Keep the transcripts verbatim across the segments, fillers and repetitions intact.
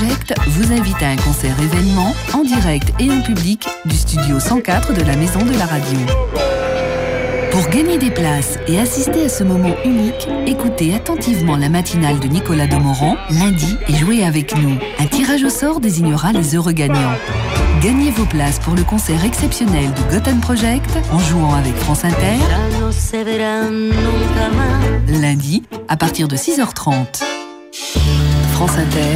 Project vous invite à un concert événement en direct et en public du studio cent quatre de la Maison de la Radio. Pour gagner des places et assister à ce moment unique, écoutez attentivement la matinale de Nicolas Demorand lundi et jouez avec nous. Un tirage au sort désignera les heureux gagnants. Gagnez vos places pour le concert exceptionnel de Gotham Project en jouant avec France Inter lundi à partir de six heures trente. France Inter,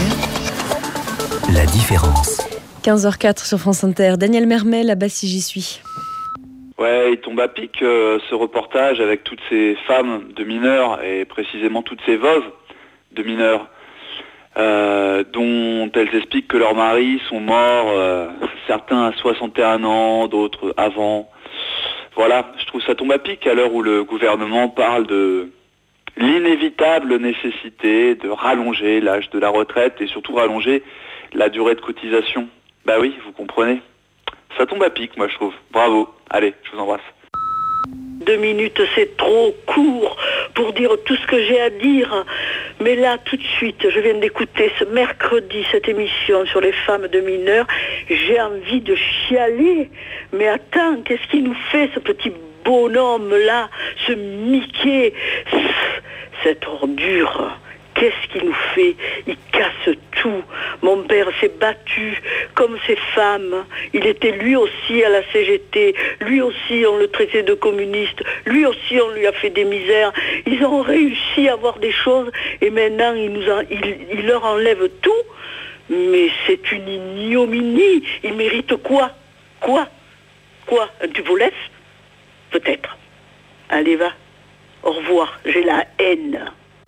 la différence. quinze heures quatre sur France Inter. Daniel Mermet, là-bas si j'y suis. Ouais, il tombe à pic euh, ce reportage avec toutes ces femmes de mineurs et précisément toutes ces veuves de mineurs euh, dont elles expliquent que leurs maris sont morts, euh, certains à soixante et un ans, d'autres avant. Voilà, je trouve ça tombe à pic à l'heure où le gouvernement parle de l'inévitable nécessité de rallonger l'âge de la retraite et surtout rallonger la durée de cotisation. Bah oui, vous comprenez. Ça tombe à pic, moi je trouve. Bravo. Allez, je vous embrasse. Deux minutes, c'est trop court pour dire tout ce que j'ai à dire. Mais là, tout de suite, je viens d'écouter ce mercredi, cette émission sur les femmes de mineurs. J'ai envie de chialer. Mais attends, qu'est-ce qu'il nous fait, ce petit bonhomme-là, ce Mickey, cette ordure? Qu'est-ce qu'il nous fait? Il casse tout. Mon père s'est battu comme ces femmes. Il était lui aussi à la C G T. Lui aussi, on le traitait de communiste. Lui aussi, on lui a fait des misères. Ils ont réussi à avoir des choses et maintenant, il, nous en, il, il leur enlève tout. Mais c'est une ignominie. Ils méritent quoi? Quoi? Quoi? Un tuvolef? Peut-être. Allez, va. Au revoir. J'ai la haine.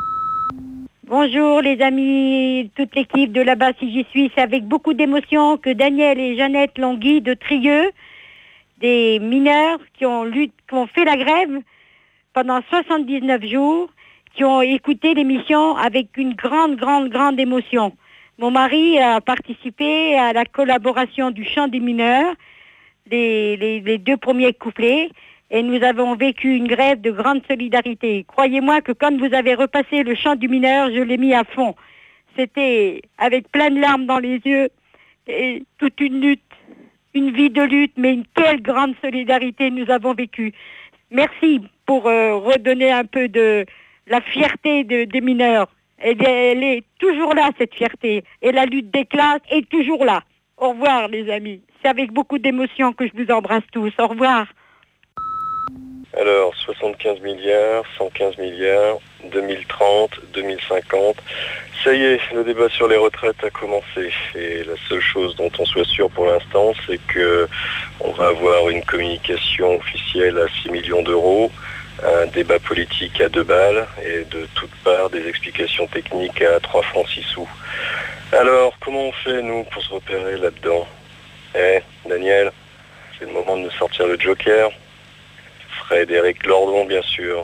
Bonjour les amis, toute l'équipe de là-bas si j'y suis. C'est avec beaucoup d'émotion que Daniel et Jeannette Longui de Trieux, des mineurs qui ont, lutte, qui ont fait la grève pendant soixante-dix-neuf jours, qui ont écouté l'émission avec une grande, grande, grande émotion. Mon mari a participé à la collaboration du chant des mineurs, les, les, les deux premiers couplets. Et nous avons vécu une grève de grande solidarité. Croyez-moi que quand vous avez repassé le chant du mineur, je l'ai mis à fond. C'était avec plein de larmes dans les yeux et toute une lutte, une vie de lutte, mais une quelle grande solidarité nous avons vécue. Merci pour euh, redonner un peu de la fierté de, des mineurs. Elle, elle est toujours là, cette fierté. Et la lutte des classes est toujours là. Au revoir, les amis. C'est avec beaucoup d'émotion que je vous embrasse tous. Au revoir. Alors, soixante-quinze milliards, cent quinze milliards, deux mille trente, deux mille cinquante. Ça y est, le débat sur les retraites a commencé. Et la seule chose dont on soit sûr pour l'instant, c'est que on va avoir une communication officielle à six millions d'euros, un débat politique à deux balles et de toutes parts des explications techniques à trois francs six sous. Alors, comment on fait, nous, pour se repérer là-dedans? Eh, Daniel, c'est le moment de nous sortir le joker. Frédéric Lordon, bien sûr.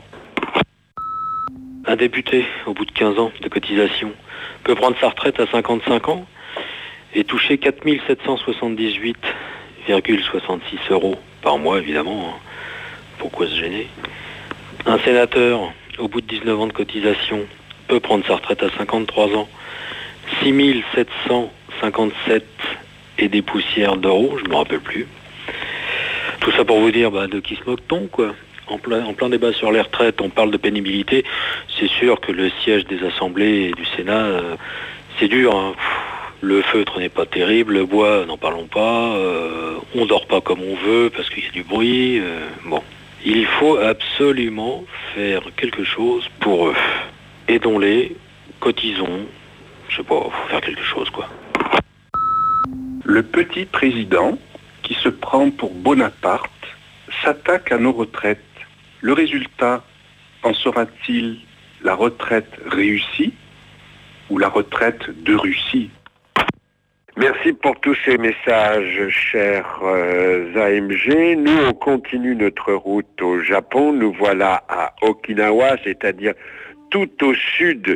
Un député, au bout de quinze ans de cotisation, peut prendre sa retraite à cinquante-cinq ans et toucher quatre mille sept cent soixante-dix-huit virgule soixante-six euros par mois, évidemment. Pourquoi se gêner? Un sénateur, au bout de dix-neuf ans de cotisation, peut prendre sa retraite à cinquante-trois ans, six mille sept cent cinquante-sept et des poussières d'euros, je ne me rappelle plus. Tout ça pour vous dire, bah, de qui se moque-t-on, quoi? En plein, en plein débat sur les retraites, on parle de pénibilité. C'est sûr que le siège des assemblées et du Sénat, euh, c'est dur, hein. Le feutre n'est pas terrible, le bois, n'en parlons pas. Euh, on dort pas comme on veut parce qu'il y a du bruit. Euh, bon, il faut absolument faire quelque chose pour eux. Aidons-les, cotisons. Je sais pas, faut faire quelque chose, quoi. Le petit président qui se prend pour Bonaparte, s'attaque à nos retraites. Le résultat, en sera-t-il la retraite réussie ou la retraite de Russie? Merci pour tous ces messages, chers euh, A M G. Nous, on continue notre route au Japon. Nous voilà à Okinawa, c'est-à-dire tout au sud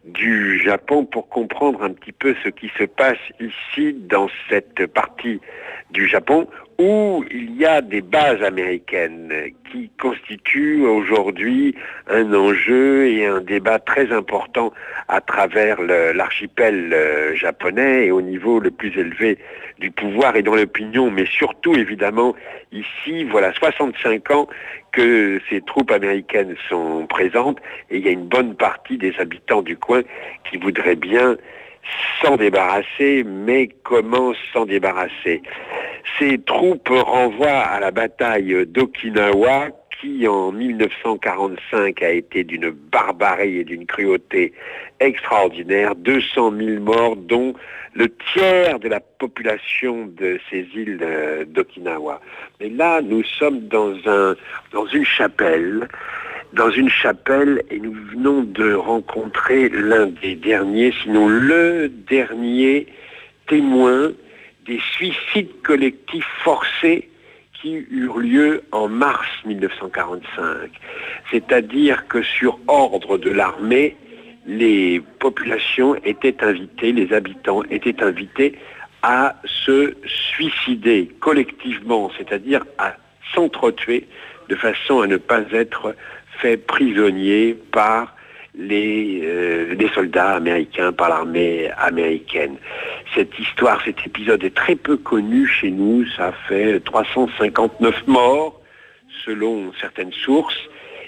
du Japon pour comprendre un petit peu ce qui se passe ici dans cette partie du Japon où il y a des bases américaines qui constituent aujourd'hui un enjeu et un débat très important à travers le, l'archipel euh, japonais et au niveau le plus élevé du pouvoir et dans l'opinion, mais surtout évidemment ici, voilà soixante-cinq ans que ces troupes américaines sont présentes et il y a une bonne partie des habitants du coin qui voudraient bien s'en débarrasser, mais comment s'en débarrasser? Ces troupes renvoient à la bataille d'Okinawa qui en mille neuf cent quarante-cinq a été d'une barbarie et d'une cruauté extraordinaire, deux cent mille morts dont le tiers de la population de ces îles d'Okinawa. Mais là, nous sommes dans, un, dans une chapelle, dans une chapelle et nous venons de rencontrer l'un des derniers, sinon le dernier témoin des suicides collectifs forcés qui eurent lieu en mars mille neuf cent quarante-cinq. C'est-à-dire que sur ordre de l'armée, les populations étaient invitées, les habitants étaient invités à se suicider collectivement, c'est-à-dire à s'entretuer de façon à ne pas être fait prisonnier par les, euh, les soldats américains, par l'armée américaine. Cette histoire, cet épisode est très peu connu chez nous, ça fait trois cent cinquante-neuf morts selon certaines sources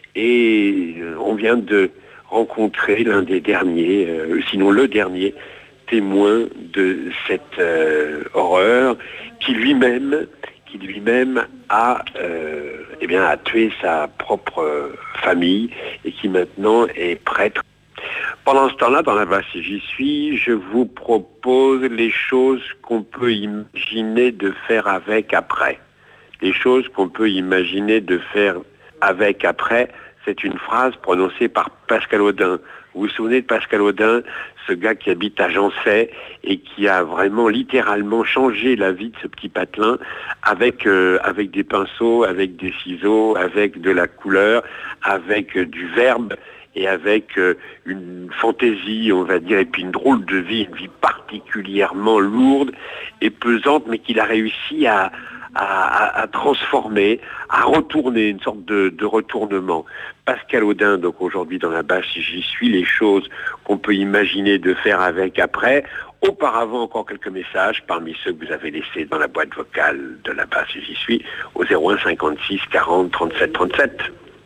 et on vient de rencontrer l'un des derniers, euh, sinon le dernier témoin de cette euh, horreur qui lui-même qui lui-même a, euh, eh bien, a tué sa propre euh, famille et qui maintenant est prêtre. Pendant ce temps-là, dans la base si j'y suis, je vous propose les choses qu'on peut imaginer de faire avec après. Les choses qu'on peut imaginer de faire avec après, c'est une phrase prononcée par Pascal Audin. Vous vous souvenez de Pascal Audin, ce gars qui habite à Jancet et qui a vraiment littéralement changé la vie de ce petit patelin avec, euh, avec des pinceaux, avec des ciseaux, avec de la couleur, avec euh, du verbe et avec euh, une fantaisie, on va dire, et puis une drôle de vie, une vie particulièrement lourde et pesante, mais qu'il a réussi à, à, à, à transformer, à retourner, une sorte de, de retournement. Pascal Audin, donc aujourd'hui dans la base si j'y suis, les choses qu'on peut imaginer de faire avec après. Auparavant, encore quelques messages parmi ceux que vous avez laissés dans la boîte vocale de la base si j'y suis au zéro un cinquante-six quarante trente-sept trente-sept.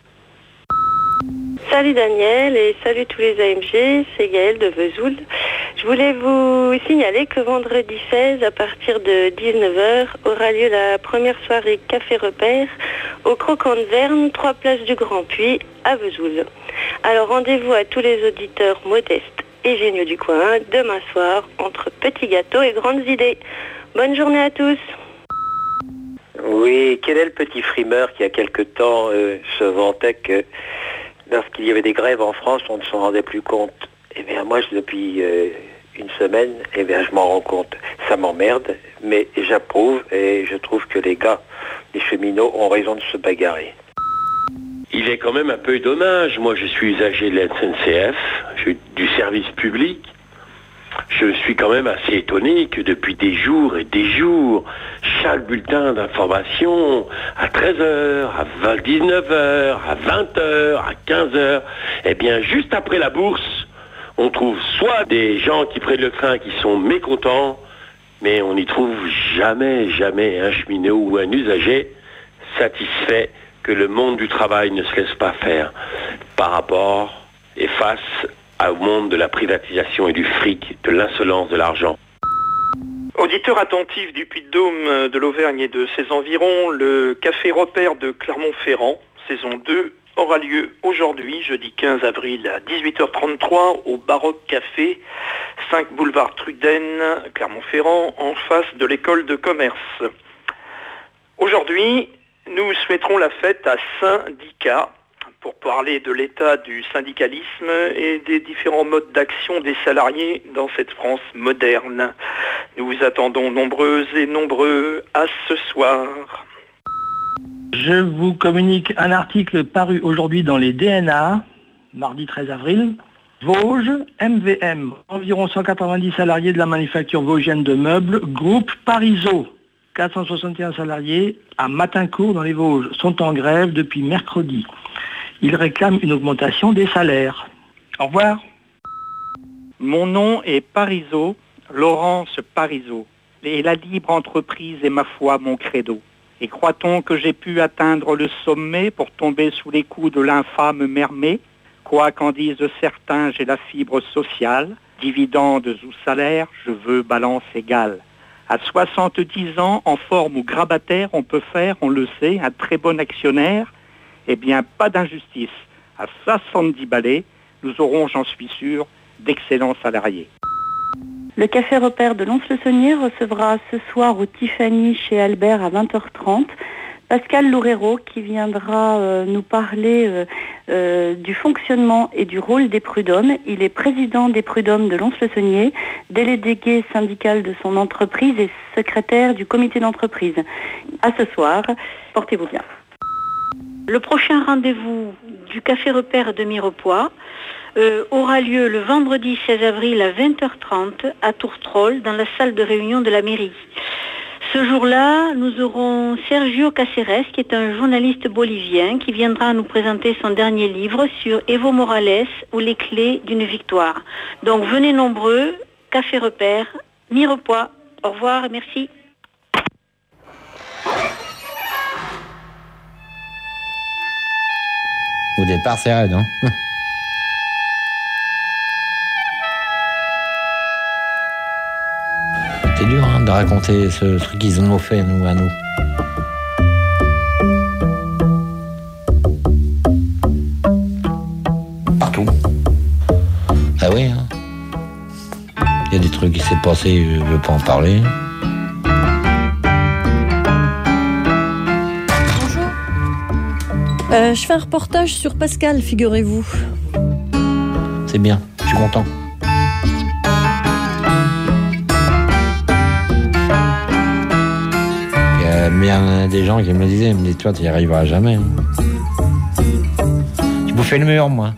Salut Daniel et salut tous les A M G, c'est Gaëlle de Vesoul. Je voulais vous signaler que vendredi seize, à partir de dix-neuf heures, aura lieu la première soirée Café Repère au Croquant de Verne, trois places du Grand Puy à Vesoul. Alors rendez-vous à tous les auditeurs modestes et géniaux du coin, demain soir, entre petits gâteaux et grandes idées. Bonne journée à tous. Oui, quel est le petit frimeur qui, il y a quelque temps, euh, se vantait que lorsqu'il y avait des grèves en France, on ne s'en rendait plus compte. Eh bien, moi, depuis euh, une semaine, eh bien, je m'en rends compte. Ça m'emmerde, mais j'approuve et je trouve que les gars, les cheminots, ont raison de se bagarrer. Il est quand même un peu dommage. Moi, je suis usager de la S N C F, je suis du service public. Je suis quand même assez étonné que depuis des jours et des jours, chaque bulletin d'information à treize heures, à dix-neuf heures, à vingt heures, à quinze heures, eh bien juste après la bourse, on trouve soit des gens qui prennent le train qui sont mécontents, mais on n'y trouve jamais, jamais un cheminot ou un usager satisfait que le monde du travail ne se laisse pas faire par rapport et face au monde de la privatisation et du fric, de l'insolence de l'argent. Auditeur attentif du Puy-de-Dôme, de l'Auvergne et de ses environs, le Café Repère de Clermont-Ferrand, saison deux, aura lieu aujourd'hui, jeudi quinze avril à dix-huit heures trente-trois, au Baroque Café, cinq boulevard Truden, Clermont-Ferrand, en face de l'école de commerce. Aujourd'hui, nous souhaiterons la fête à Syndicat, pour parler de l'état du syndicalisme et des différents modes d'action des salariés dans cette France moderne. Nous vous attendons nombreuses et nombreux à ce soir. Je vous communique un article paru aujourd'hui dans les D N A, mardi treize avril, Vosges, M V M, environ cent quatre-vingt-dix salariés de la manufacture vosgienne de meubles, groupe Parizeau, quatre cent soixante et un salariés à Matincourt dans les Vosges, sont en grève depuis mercredi. Ils réclament une augmentation des salaires. Au revoir. Mon nom est Parizeau, Laurence Parizeau, et la libre entreprise est ma foi mon credo. Et croit-on que j'ai pu atteindre le sommet pour tomber sous les coups de l'infâme Mermet? Quoi qu'en disent certains, j'ai la fibre sociale, dividendes ou salaires, je veux balance égale. À soixante-dix ans, en forme ou grabataire, on peut faire, on le sait, un très bon actionnaire. Eh bien, pas d'injustice. À soixante-dix balais, nous aurons, j'en suis sûr, d'excellents salariés. Le Café Repère de Lons-le-Saunier recevra ce soir au Tiffany chez Albert à vingt heures trente Pascal Loureiro qui viendra euh, nous parler euh, euh, du fonctionnement et du rôle des prud'hommes. Il est président des prud'hommes de Lons-le-Saunier, délégué syndical de son entreprise et secrétaire du comité d'entreprise. À ce soir, portez-vous bien. Le prochain rendez-vous du Café Repère de Mirepoix euh, aura lieu le vendredi seize avril à vingt heures trente à Tourtrol dans la salle de réunion de la mairie. Ce jour-là, nous aurons Sergio Caceres, qui est un journaliste bolivien, qui viendra nous présenter son dernier livre sur Evo Morales ou les clés d'une victoire. Donc venez nombreux, Café Repère, Mirepoix. Au revoir et merci. Au départ, c'est raide, hein. C'est dur hein, de raconter ce truc qu'ils ont fait nous, à nous. Partout. Ah oui, hein. Il y a des trucs qui s'est passé, je veux pas en parler. Bonjour. Euh, je fais un reportage sur Pascal, figurez-vous. C'est bien, je suis content. Il y a des gens qui me disaient, mais toi, tu n'y arriveras jamais. Je bouffais le mur, moi.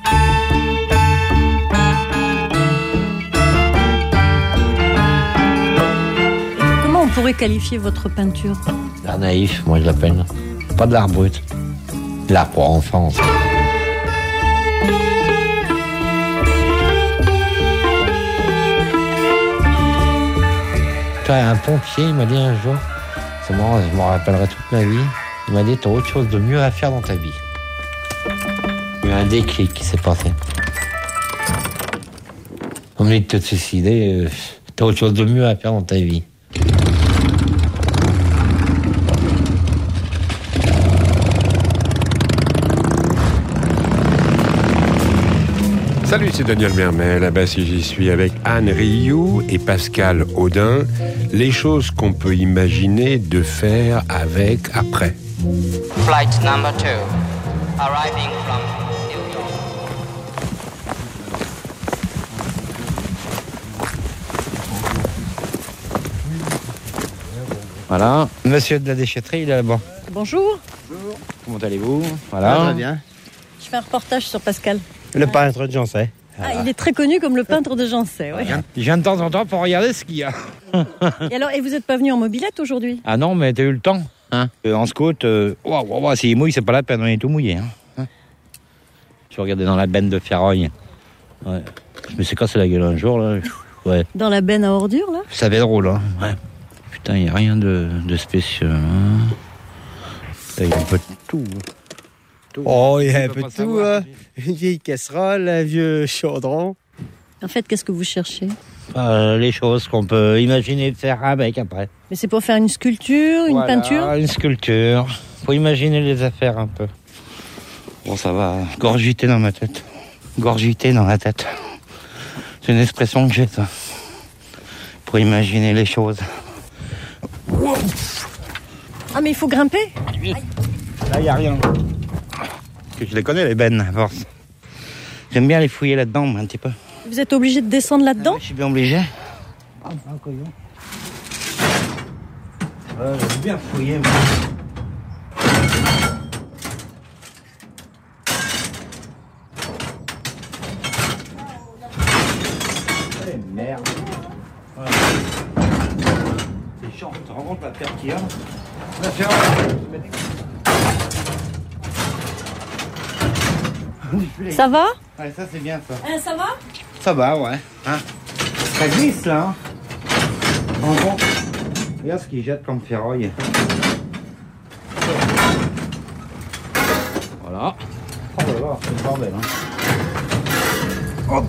Comment on pourrait qualifier votre peinture? L'art naïf, moi je l'appelle. Pas de l'art brut. De l'art pour enfants. Un pompier, il m'a dit un jour, c'est marrant, je m'en rappellerai toute ma vie. Il m'a dit, t'as autre chose de mieux à faire dans ta vie. Il y a eu un déclic qui s'est passé. On me dit de te suicider, t'as autre chose de mieux à faire dans ta vie. Salut, c'est Daniel Mermet. Là-bas, si j'y suis avec Anne Rioux et Pascal Audin. Les choses qu'on peut imaginer de faire avec après. Flight number two, arriving from New York. Voilà, monsieur de la déchetterie, il est là-bas. Bonjour. Bonjour. Comment allez-vous? Voilà. Très bien. Je fais un reportage sur Pascal. Le peintre de Jancet. Ah, il est très connu comme le peintre de Jancet, ouais. Je viens de temps en temps pour regarder ce qu'il y a. Et alors, et vous n'êtes pas venu en mobilette aujourd'hui? Ah non, mais t'as eu le temps, hein. Euh, en scout, euh, wow, wow, wow, s'il mouille, c'est pas la peine, on est tout mouillé, hein. hein. Je regardais dans la benne de ferraille. Ouais. Je me suis cassé la gueule un jour, là. Ouais. Dans la benne à ordures, là? Ça va être drôle, hein. Ouais. Putain, il n'y a rien de, de spécial, hein. Il y a un peu de tout. Tout. Oh, il y a un peu de tout, hein. Une vieille casserole, un vieux chaudron. En fait, qu'est-ce que vous cherchez? euh, Les choses qu'on peut imaginer de faire avec après. Mais c'est pour faire une sculpture, une voilà, peinture? Une sculpture. Faut imaginer les affaires un peu. Bon, ça va gorgiter dans ma tête. Gorgiter dans la tête. C'est une expression que j'ai, ça. Pour imaginer les choses. Ah, mais il faut grimper? Oui. Là, il n'y a rien. Que je les connais, les bennes, à force. J'aime bien les fouiller là-dedans, un petit peu. Vous êtes obligé de descendre là-dedans? Ah, je suis bien obligé. Ah, euh, j'aime bien fouiller, moi. Attention, tu te rends compte la terre qu'il y a. La ferraille. Ça va? Ouais, ça c'est bien ça. Eh, ça va? Ça va, ouais. Hein, ça glisse là. Hein. En gros, regarde ce qu'il jette comme ferraille. Voilà. Oh là là, c'est le bordel. Hein. Hop.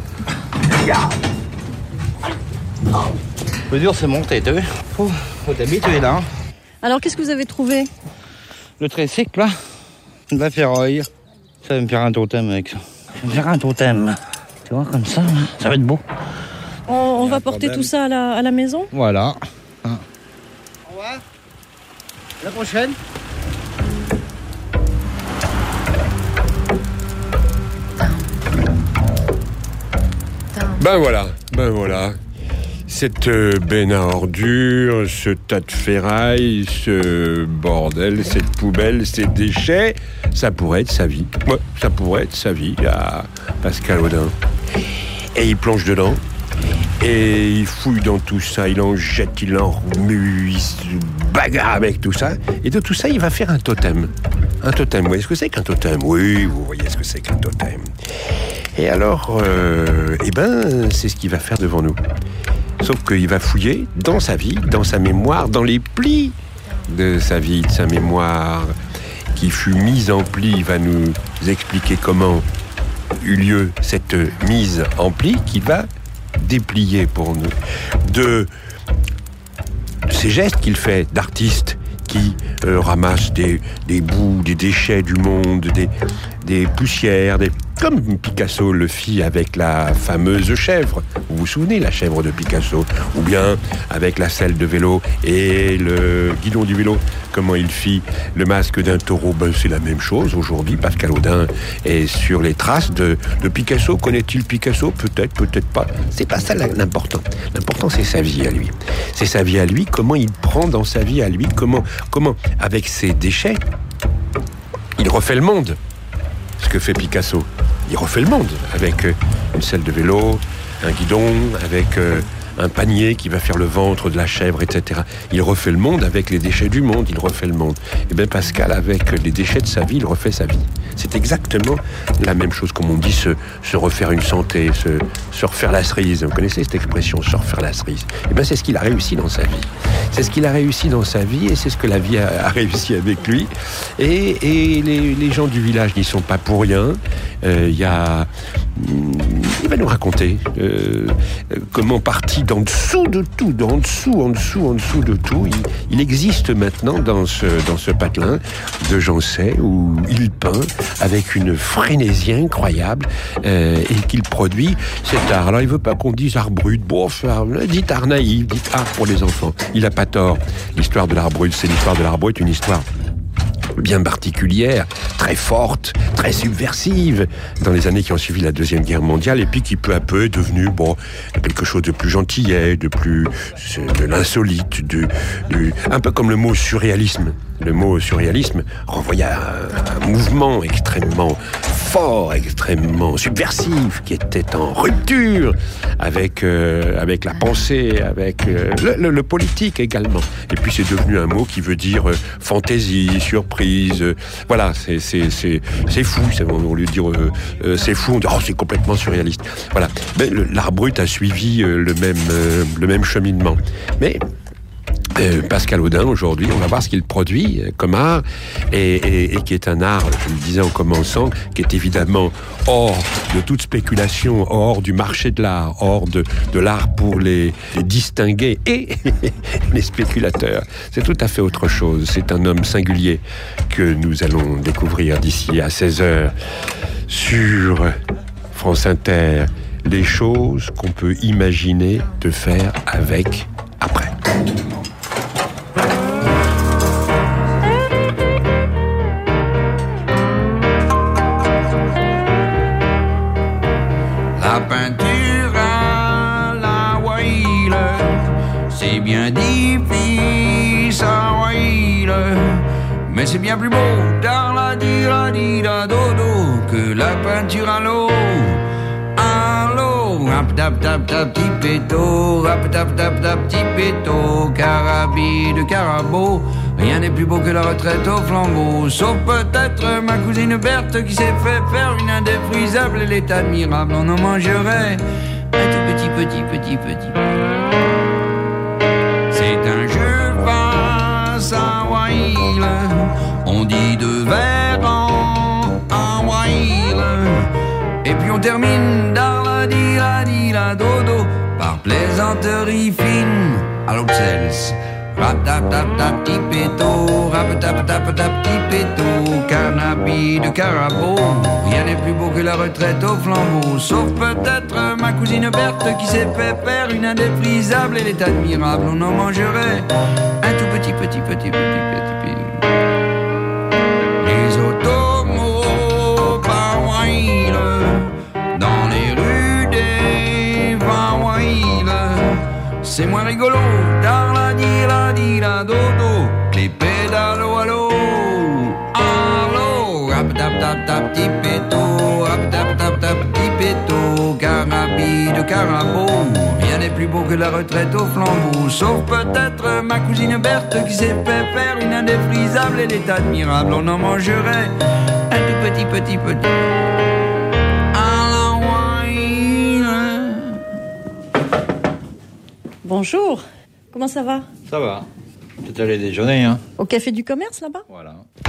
Le dur c'est monter, tu vois. Faut, faut t'habituer là. Hein. Alors qu'est-ce que vous avez trouvé? Le tricycle là, de la ferraille. Ça va me faire un totem avec ça. Ça va me faire un totem. Tu vois, comme ça, ça va être beau. On, on va porter tout ça à la, à la maison? Voilà. Hein. Au revoir. À la prochaine. Ben voilà, ben voilà. Cette benne à ordures, ce tas de ferraille, ce bordel, cette poubelle, ces déchets, ça pourrait être sa vie. Ouais, ça pourrait être sa vie à Pascal Audin. Et il plonge dedans, et il fouille dans tout ça, il en jette, il en remue, il se bagarre avec tout ça. Et de tout ça, il va faire un totem. Un totem, vous voyez ce que c'est qu'un totem? Oui, vous voyez ce que c'est qu'un totem. Et alors, euh, eh ben, c'est ce qu'il va faire devant nous. Sauf qu'il va fouiller dans sa vie, dans sa mémoire, dans les plis de sa vie, de sa mémoire, qui fut mise en pli. Il va nous expliquer comment eut lieu cette mise en pli qu'il va déplier pour nous. De ces gestes qu'il fait d'artiste qui euh, ramasse des, des bouts, des déchets du monde, des, des poussières, des... comme Picasso le fit avec la fameuse chèvre. Vous vous souvenez, la chèvre de Picasso? Ou bien avec la selle de vélo et le guidon du vélo, comment il fit le masque d'un taureau. Ben, c'est la même chose aujourd'hui. Pascal Audin est sur les traces de, de Picasso. Connaît-il Picasso? Peut-être, peut-être pas. C'est pas ça l'important. L'important, c'est sa vie à lui. C'est sa vie à lui, comment il prend dans sa vie à lui, comment, comment avec ses déchets, il refait le monde. Ce que fait Picasso. Il refait le monde avec une selle de vélo, un guidon, avec euh, un panier qui va faire le ventre de la chèvre, et cetera. Il refait le monde avec les déchets du monde, il refait le monde. Et bien Pascal, avec les déchets de sa vie, il refait sa vie. C'est exactement la même chose, comme on dit, se, se refaire une santé, se, se refaire la cerise. Vous connaissez cette expression, se refaire la cerise? Et bien c'est ce qu'il a réussi dans sa vie. C'est ce qu'il a réussi dans sa vie et c'est ce que la vie a, a réussi avec lui. Et, et les, les gens du village n'y sont pas pour rien. Euh, y a, il va nous raconter euh, comment parti d'en dessous de tout, d'en dessous, en dessous, en dessous de tout, il, il existe maintenant dans ce, dans ce patelin de Jancet où il peint avec une frénésie incroyable euh, et qu'il produit cet art. Alors il veut pas qu'on dise art brut, bof, dites art naïf, dites art pour les enfants. Il a pas tort. L'histoire de l'art brut, c'est l'histoire de l'art brut, une histoire bien particulière, très forte, très subversive dans les années qui ont suivi la Deuxième Guerre mondiale et puis qui peu à peu est devenu bon, quelque chose de plus gentillet, de plus de l'insolite, de, de, un peu comme le mot surréalisme. Le mot surréalisme renvoyait à un, un mouvement extrêmement fort, extrêmement subversif, qui était en rupture avec, euh, avec la pensée, avec euh, le, le, le politique également. Et puis c'est devenu un mot qui veut dire euh, fantaisie, surprise. Euh, voilà, c'est, c'est, c'est, c'est fou. C'est, au lieu de dire euh, euh, c'est fou, on dit oh, c'est complètement surréaliste. Voilà. Mais le, l'art brut a suivi euh, le, même, euh, le même cheminement. Mais Euh, Pascal Audin, aujourd'hui, on va voir ce qu'il produit euh, comme art, et, et, et qui est un art, je le disais en commençant, qui est évidemment hors de toute spéculation, hors du marché de l'art, hors de, de l'art pour les, les distingués et les spéculateurs. C'est tout à fait autre chose. C'est un homme singulier que nous allons découvrir d'ici à seize heures sur France Inter. Les choses qu'on peut imaginer de faire avec après. La peinture à la whale, c'est bien difficile à whale, mais c'est bien plus beau dans la di la di la dodo que la peinture à l'eau. À l'eau, rap tap tap tap tipéto, rap tap tap tap tipéto, Tipetto, Carabi de Carabo. Rien n'est plus beau que la retraite au flambeau. Sauf peut-être ma cousine Berthe qui s'est fait faire une indéfrisable. Elle est admirable, on en mangerait un tout petit, petit, petit, petit. C'est un jeu face à Wail. On dit de verre en, en Wail. Et puis on termine dans la di la di la dodo par plaisanterie fine à l'Oxels. Rap tap tap tap tipetto, rap tap tap tap tipetto, Carnaby de Carabo. Rien n'est plus beau que la retraite au flambeau. Sauf peut-être ma cousine Berthe qui s'est fait faire une indéfrisable. Elle est admirable, on en mangerait un tout petit petit petit petit petit petit. Les automos par Wail, dans les rues des Van Wail. C'est moins rigolo, dans la di la di la dodo, les pédalos allo, allo, rap tap tap tap tipetto, rap tap tap tap tipetto, Carabi de Carabo. Rien n'est plus beau que la retraite au flambeau. Sauf peut-être ma cousine Berthe qui s'est fait faire une indéfrisable. Elle est admirable, on en mangerait un tout petit petit petit. Bonjour, comment ça va? Ça va, t'es allé déjeuner, hein? Au café du commerce, là-bas? Voilà.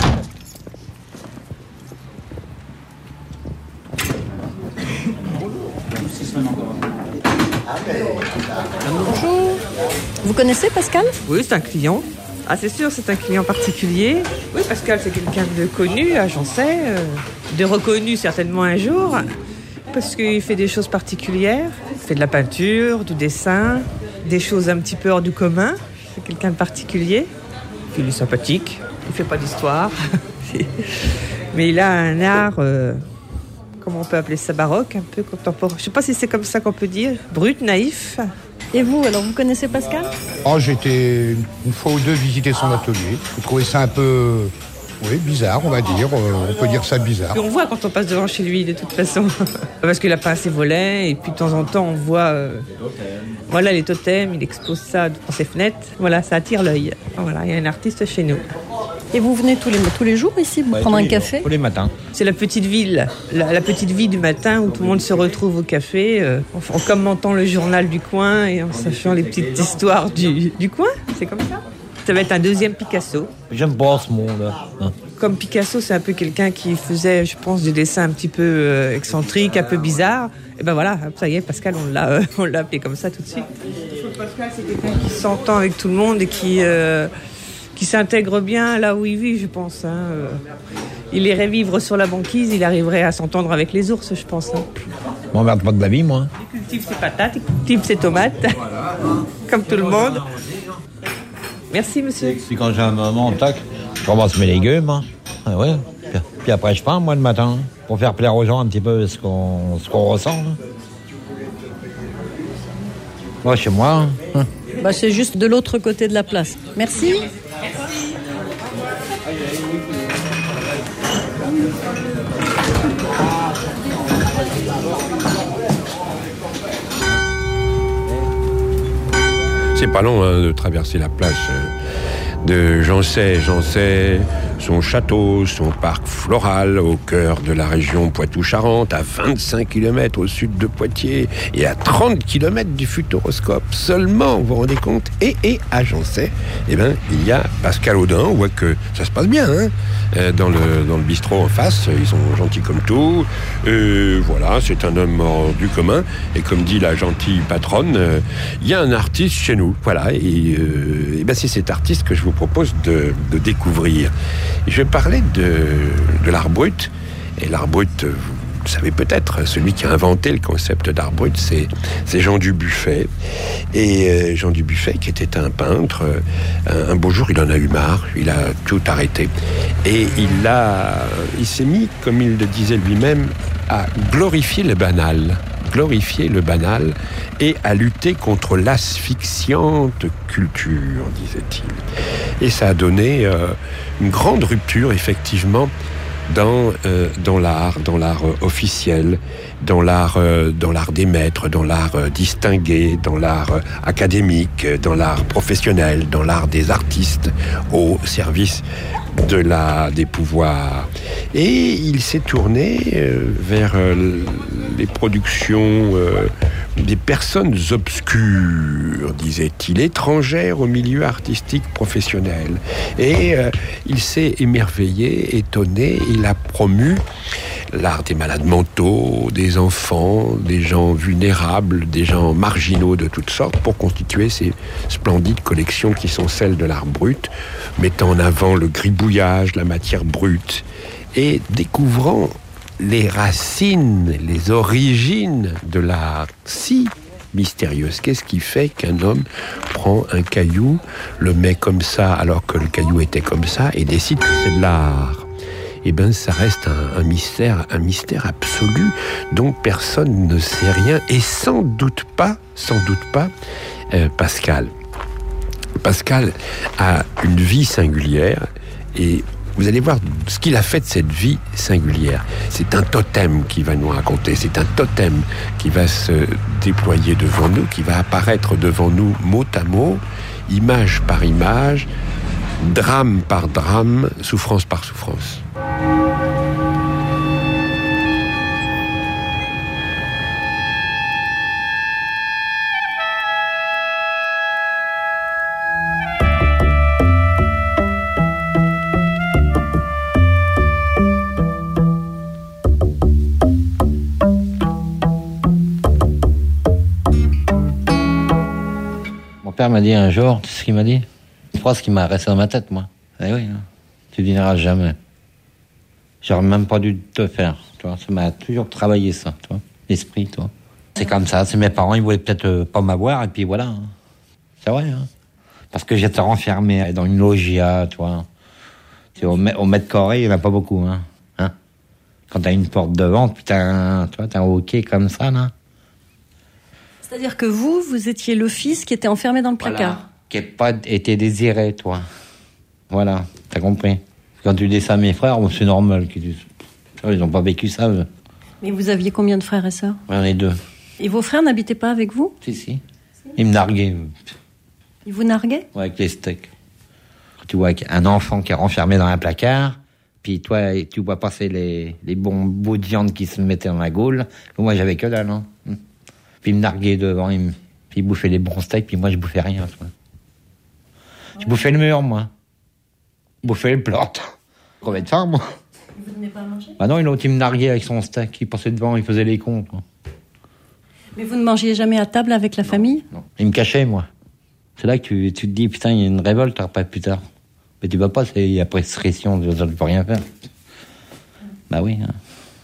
Bonjour. Vous connaissez Pascal? Oui, c'est un client. Ah, c'est sûr, c'est un client particulier. Oui, Pascal, c'est quelqu'un de connu, là, j'en sais. Euh, de reconnu, certainement, un jour. Parce qu'il fait des choses particulières. Il fait de la peinture, du dessin, des choses un petit peu hors du commun. C'est quelqu'un de particulier. Puis il est sympathique. Il fait pas d'histoire. Mais il a un art, euh, comment on peut appeler ça, baroque, un peu contemporain. Je sais pas si c'est comme ça qu'on peut dire. Brut, naïf. Et vous, alors, vous connaissez Pascal? Oh, j'ai été une fois ou deux visiter son atelier. J'ai trouvé ça un peu... Oui, bizarre, on va dire. Euh, on peut dire ça bizarre. Puis on voit quand on passe devant chez lui, de toute façon. Parce qu'il n'a pas assez volets. Et puis de temps en temps, on voit... Euh, voilà, les totems. Il expose ça dans ses fenêtres. Voilà, ça attire l'œil. Voilà, il y a un artiste chez nous. Et vous venez tous les, tous les jours ici, vous ouais, prendre un café? Tous les matins. C'est la petite ville. La, la petite vie du matin où tout le monde se retrouve au café. Euh, en, en commentant le journal du coin et en sachant les petites histoires du, du coin. C'est comme ça. Ça va être un deuxième Picasso. J'aime pas ce monde-là. Hein. Comme Picasso, c'est un peu quelqu'un qui faisait, je pense, des dessins un petit peu euh, excentriques, un peu bizarres. Et ben voilà, ça y est, Pascal, on l'a, euh, on l'a appelé comme ça tout de suite. Pascal, c'est quelqu'un qui s'entend avec tout le monde et qui, euh, qui s'intègre bien là où il vit, je pense. Hein. Il irait vivre sur la banquise, il arriverait à s'entendre avec les ours, je pense. Hein. Je m'emmerde pas de la vie, moi. Il cultive ses patates, il cultive ses tomates, comme tout le monde. Merci, monsieur. Puis quand j'ai un moment, tac, je ramasse mes légumes. Hein. Ah ouais. Puis, puis après, je pars, moi, le matin, pour faire plaire aux gens un petit peu ce qu'on, ce qu'on ressent. Hein. Moi, chez moi. Hein. Bah, c'est juste de l'autre côté de la place. Merci. C'est pas long hein, de traverser la place de Jancey. Jancey, son château, son parc floral au cœur de la région Poitou-Charentes, à vingt-cinq kilomètres au sud de Poitiers et à trente kilomètres du Futuroscope seulement, vous vous rendez compte? Et, et à Jancey, eh ben, il y a Pascal Audin. On voit que ça se passe bien hein, dans, le, dans le bistrot en face. Ils sont gentils comme tout. Euh, voilà, c'est un homme hors du commun. Et comme dit la gentille patronne, euh, il y a un artiste chez nous. Voilà, et, euh, et ben, c'est cet artiste que je vous propose de, de découvrir. Je vais parler de, de l'art brut. Et l'art brut, vous savez peut-être, celui qui a inventé le concept d'art brut, c'est, c'est Jean Dubuffet. Et euh, Jean Dubuffet, qui était un peintre, un, un beau jour, il en a eu marre, il a tout arrêté. Et il, a, il s'est mis, comme il le disait lui-même, à glorifier le banal. glorifier le banal et à lutter contre l'asphyxiante culture, disait-il. Et ça a donné euh, une grande rupture, effectivement, dans, euh, dans l'art, dans l'art euh, officiel, dans l'art, euh, dans l'art des maîtres, dans l'art euh, distingué, dans l'art euh, académique, dans l'art professionnel, dans l'art des artistes, au service de la, des pouvoirs. Et il s'est tourné euh, vers euh, les productions euh, des personnes obscures, disait-il, étrangères au milieu artistique professionnel. Et euh, il s'est émerveillé, étonné, il a promu l'art des malades mentaux, des enfants, des gens vulnérables, des gens marginaux de toutes sortes, pour constituer ces splendides collections qui sont celles de l'art brut, mettant en avant le gribouillage, la matière brute, et découvrant les racines, les origines de l'art si mystérieuse. Qu'est-ce qui fait qu'un homme prend un caillou, le met comme ça alors que le caillou était comme ça, et décide que c'est de l'art? Eh bien, ça reste un, un mystère, un mystère absolu dont personne ne sait rien, et sans doute pas, sans doute pas, euh, Pascal. Pascal a une vie singulière, et vous allez voir ce qu'il a fait de cette vie singulière. C'est un totem qu'il va nous raconter, c'est un totem qui va se déployer devant nous, qui va apparaître devant nous mot à mot, image par image, drame par drame, souffrance par souffrance. Mon père m'a dit un jour, tu sais ce qu'il m'a dit? Une phrase qui m'a resté dans ma tête, moi. Eh oui, hein. Tu dîneras jamais. J'aurais même pas dû te faire, tu vois. Ça m'a toujours travaillé, ça, tu vois. L'esprit, tu vois. C'est comme ça. C'est mes parents, ils voulaient peut-être euh, pas m'avoir, et puis voilà. Hein. C'est vrai, hein. Parce que j'étais renfermé dans une loggia, tu vois. Tu sais, au, au mètre carré, il n'y en a pas beaucoup, hein. hein Quand t'as une porte devant, puis t'as un, tu vois, t'as un hockey comme ça, là. C'est-à-dire que vous, vous étiez le fils qui était enfermé dans le placard. Voilà. Qui n'a pas été désiré, toi. Voilà, t'as compris. Quand tu dis ça à mes frères, c'est normal qu'ils disent. Ils n'ont pas vécu ça, eux. Mais vous aviez combien de frères et sœurs? J'en ai deux. Et vos frères n'habitaient pas avec vous? Si, si. Ils me narguaient. Ils vous narguaient? Ouais, avec les steaks. Quand tu vois un enfant qui est renfermé dans un placard, puis toi, tu vois passer les, les bons bouts de viande qui se mettaient dans la gaule. Moi, j'avais que dalle, hein. Puis ils me narguaient devant, ils me... puis ils bouffaient les bons steaks, puis moi, je bouffais rien, toi. Je bouffais le mur, moi. Je bouffais le plat. Crevais de faim, moi. Vous ne venez pas à manger? Bah non, l'autre, il me narguait avec son steak. Il passait devant, il faisait les cons, quoi. Mais vous ne mangiez jamais à table avec la non, famille? Non. Il me cachait, moi. C'est là que tu, tu te dis, putain, il y a une révolte après, plus tard. Mais tu vas pas, c'est, il y a prescription, tu ne peux rien faire. Bah oui. Hein.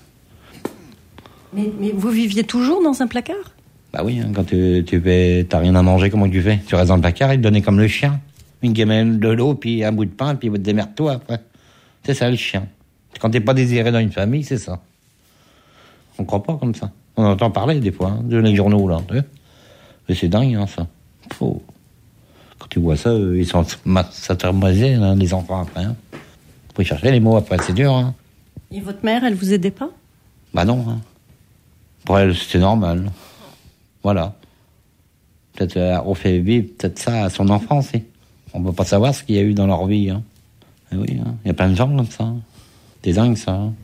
Mais, mais vous viviez toujours dans un placard? Bah oui, hein, quand tu, tu fais, t'as rien à manger, comment tu fais? Tu restes dans le placard, il te donnait comme le chien. Une gamelle de l'eau, puis un bout de pain, puis démerde-toi après. C'est ça, le chien. Quand t'es pas désiré dans une famille, c'est ça. On croit pas comme ça. On entend parler des fois, hein, de les journaux, là. Mais c'est dingue, hein, ça. Faut... Quand tu vois ça, ils sont saturnisés, hein, les enfants, après. Hein. Faut y chercher les mots après, c'est dur, hein. Et votre mère, elle vous aidait pas? Bah non, hein. Pour elle, c'était normal. Voilà. Peut-être euh, on fait vivre peut-être ça à son enfant aussi. On ne peut pas savoir ce qu'il y a eu dans leur vie. Hein. Et oui, hein. Il y a plein de gens comme ça. C'est dingue, ça. Hein.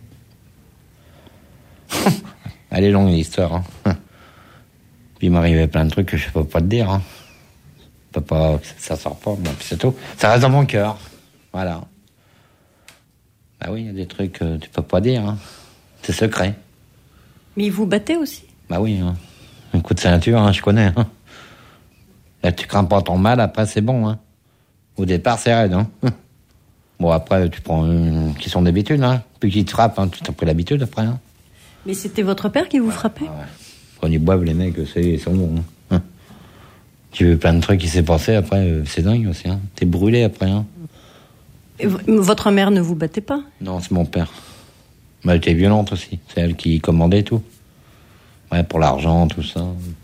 Elle est longue, l'histoire. Hein. Puis il m'arrivait plein de trucs que je ne peux pas te dire. Hein. Je peux pas, ça sort pas, bon, c'est tout. Ça reste dans mon cœur. Voilà. Bah oui, il y a des trucs que tu peux pas dire. Hein. C'est secret. Mais ils vous battaient aussi? Bah oui. Hein. Un coup de ceinture, hein, je connais. Hein. Là, tu crains pas ton mal, après c'est bon. Hein. Au départ, c'est raide. Hein. Bon, après, tu prends une question d'habitude. Hein. Puis qu'ils te frappent, hein, tu t'as pris l'habitude après. Hein. Mais c'était votre père qui vous frappait? Ah ouais. Quand ils boivent, les mecs, c'est, ils sont bons. Hein. Tu veux plein de trucs qui s'est passé, après, c'est dingue aussi. Hein. T'es brûlé après. Hein. Et v- votre mère ne vous battait pas? Non, c'est mon père. Mais elle était violente aussi. C'est elle qui commandait tout. Ouais, pour l'argent, tout ça.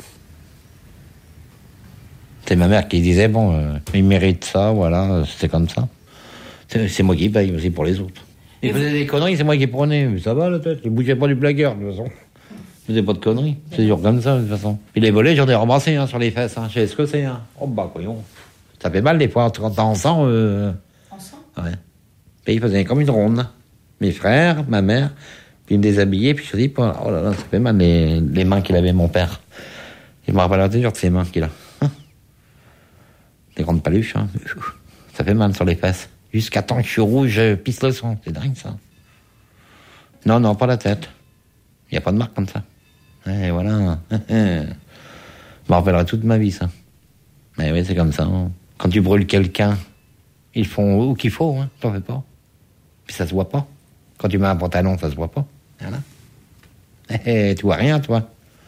C'est ma mère qui disait, bon, euh, il mérite ça, voilà, c'était comme ça. C'est, c'est moi qui paye aussi pour les autres. Il faisait des conneries, c'est moi qui prenais. Mais ça va la tête, il bougeait pas du blagueur de toute façon. Il faisait pas de conneries, c'est toujours comme ça de toute façon. Puis les volets, j'en ai ramassé hein, sur les fesses. Hein. Je sais ce que c'est. Hein. Oh bah voyons. Ça fait mal des fois quand t'es ensemble. Euh... Ensemble Ouais. Puis il faisait comme une ronde. Mes frères, ma mère, puis il me déshabillait, puis je dis, oh là là, ça fait mal les, les mains qu'il avait mon père. Il me rappelle toujours de ses mains qu'il a. Hein. Des grandes paluches, hein. Ça fait mal sur les fesses. Jusqu'à temps que je suis rouge, je pisse le sang. C'est dingue, ça. Non, non, pas la tête. Il n'y a pas de marque comme ça. Et voilà. Je me rappellerai toute ma vie, ça. Mais oui, c'est comme ça. Hein. Quand tu brûles quelqu'un, ils font où qu'il faut, hein. T'en fais pas. Puis ça se voit pas. Quand tu mets un pantalon, ça se voit pas. Voilà. Et tu vois rien, toi.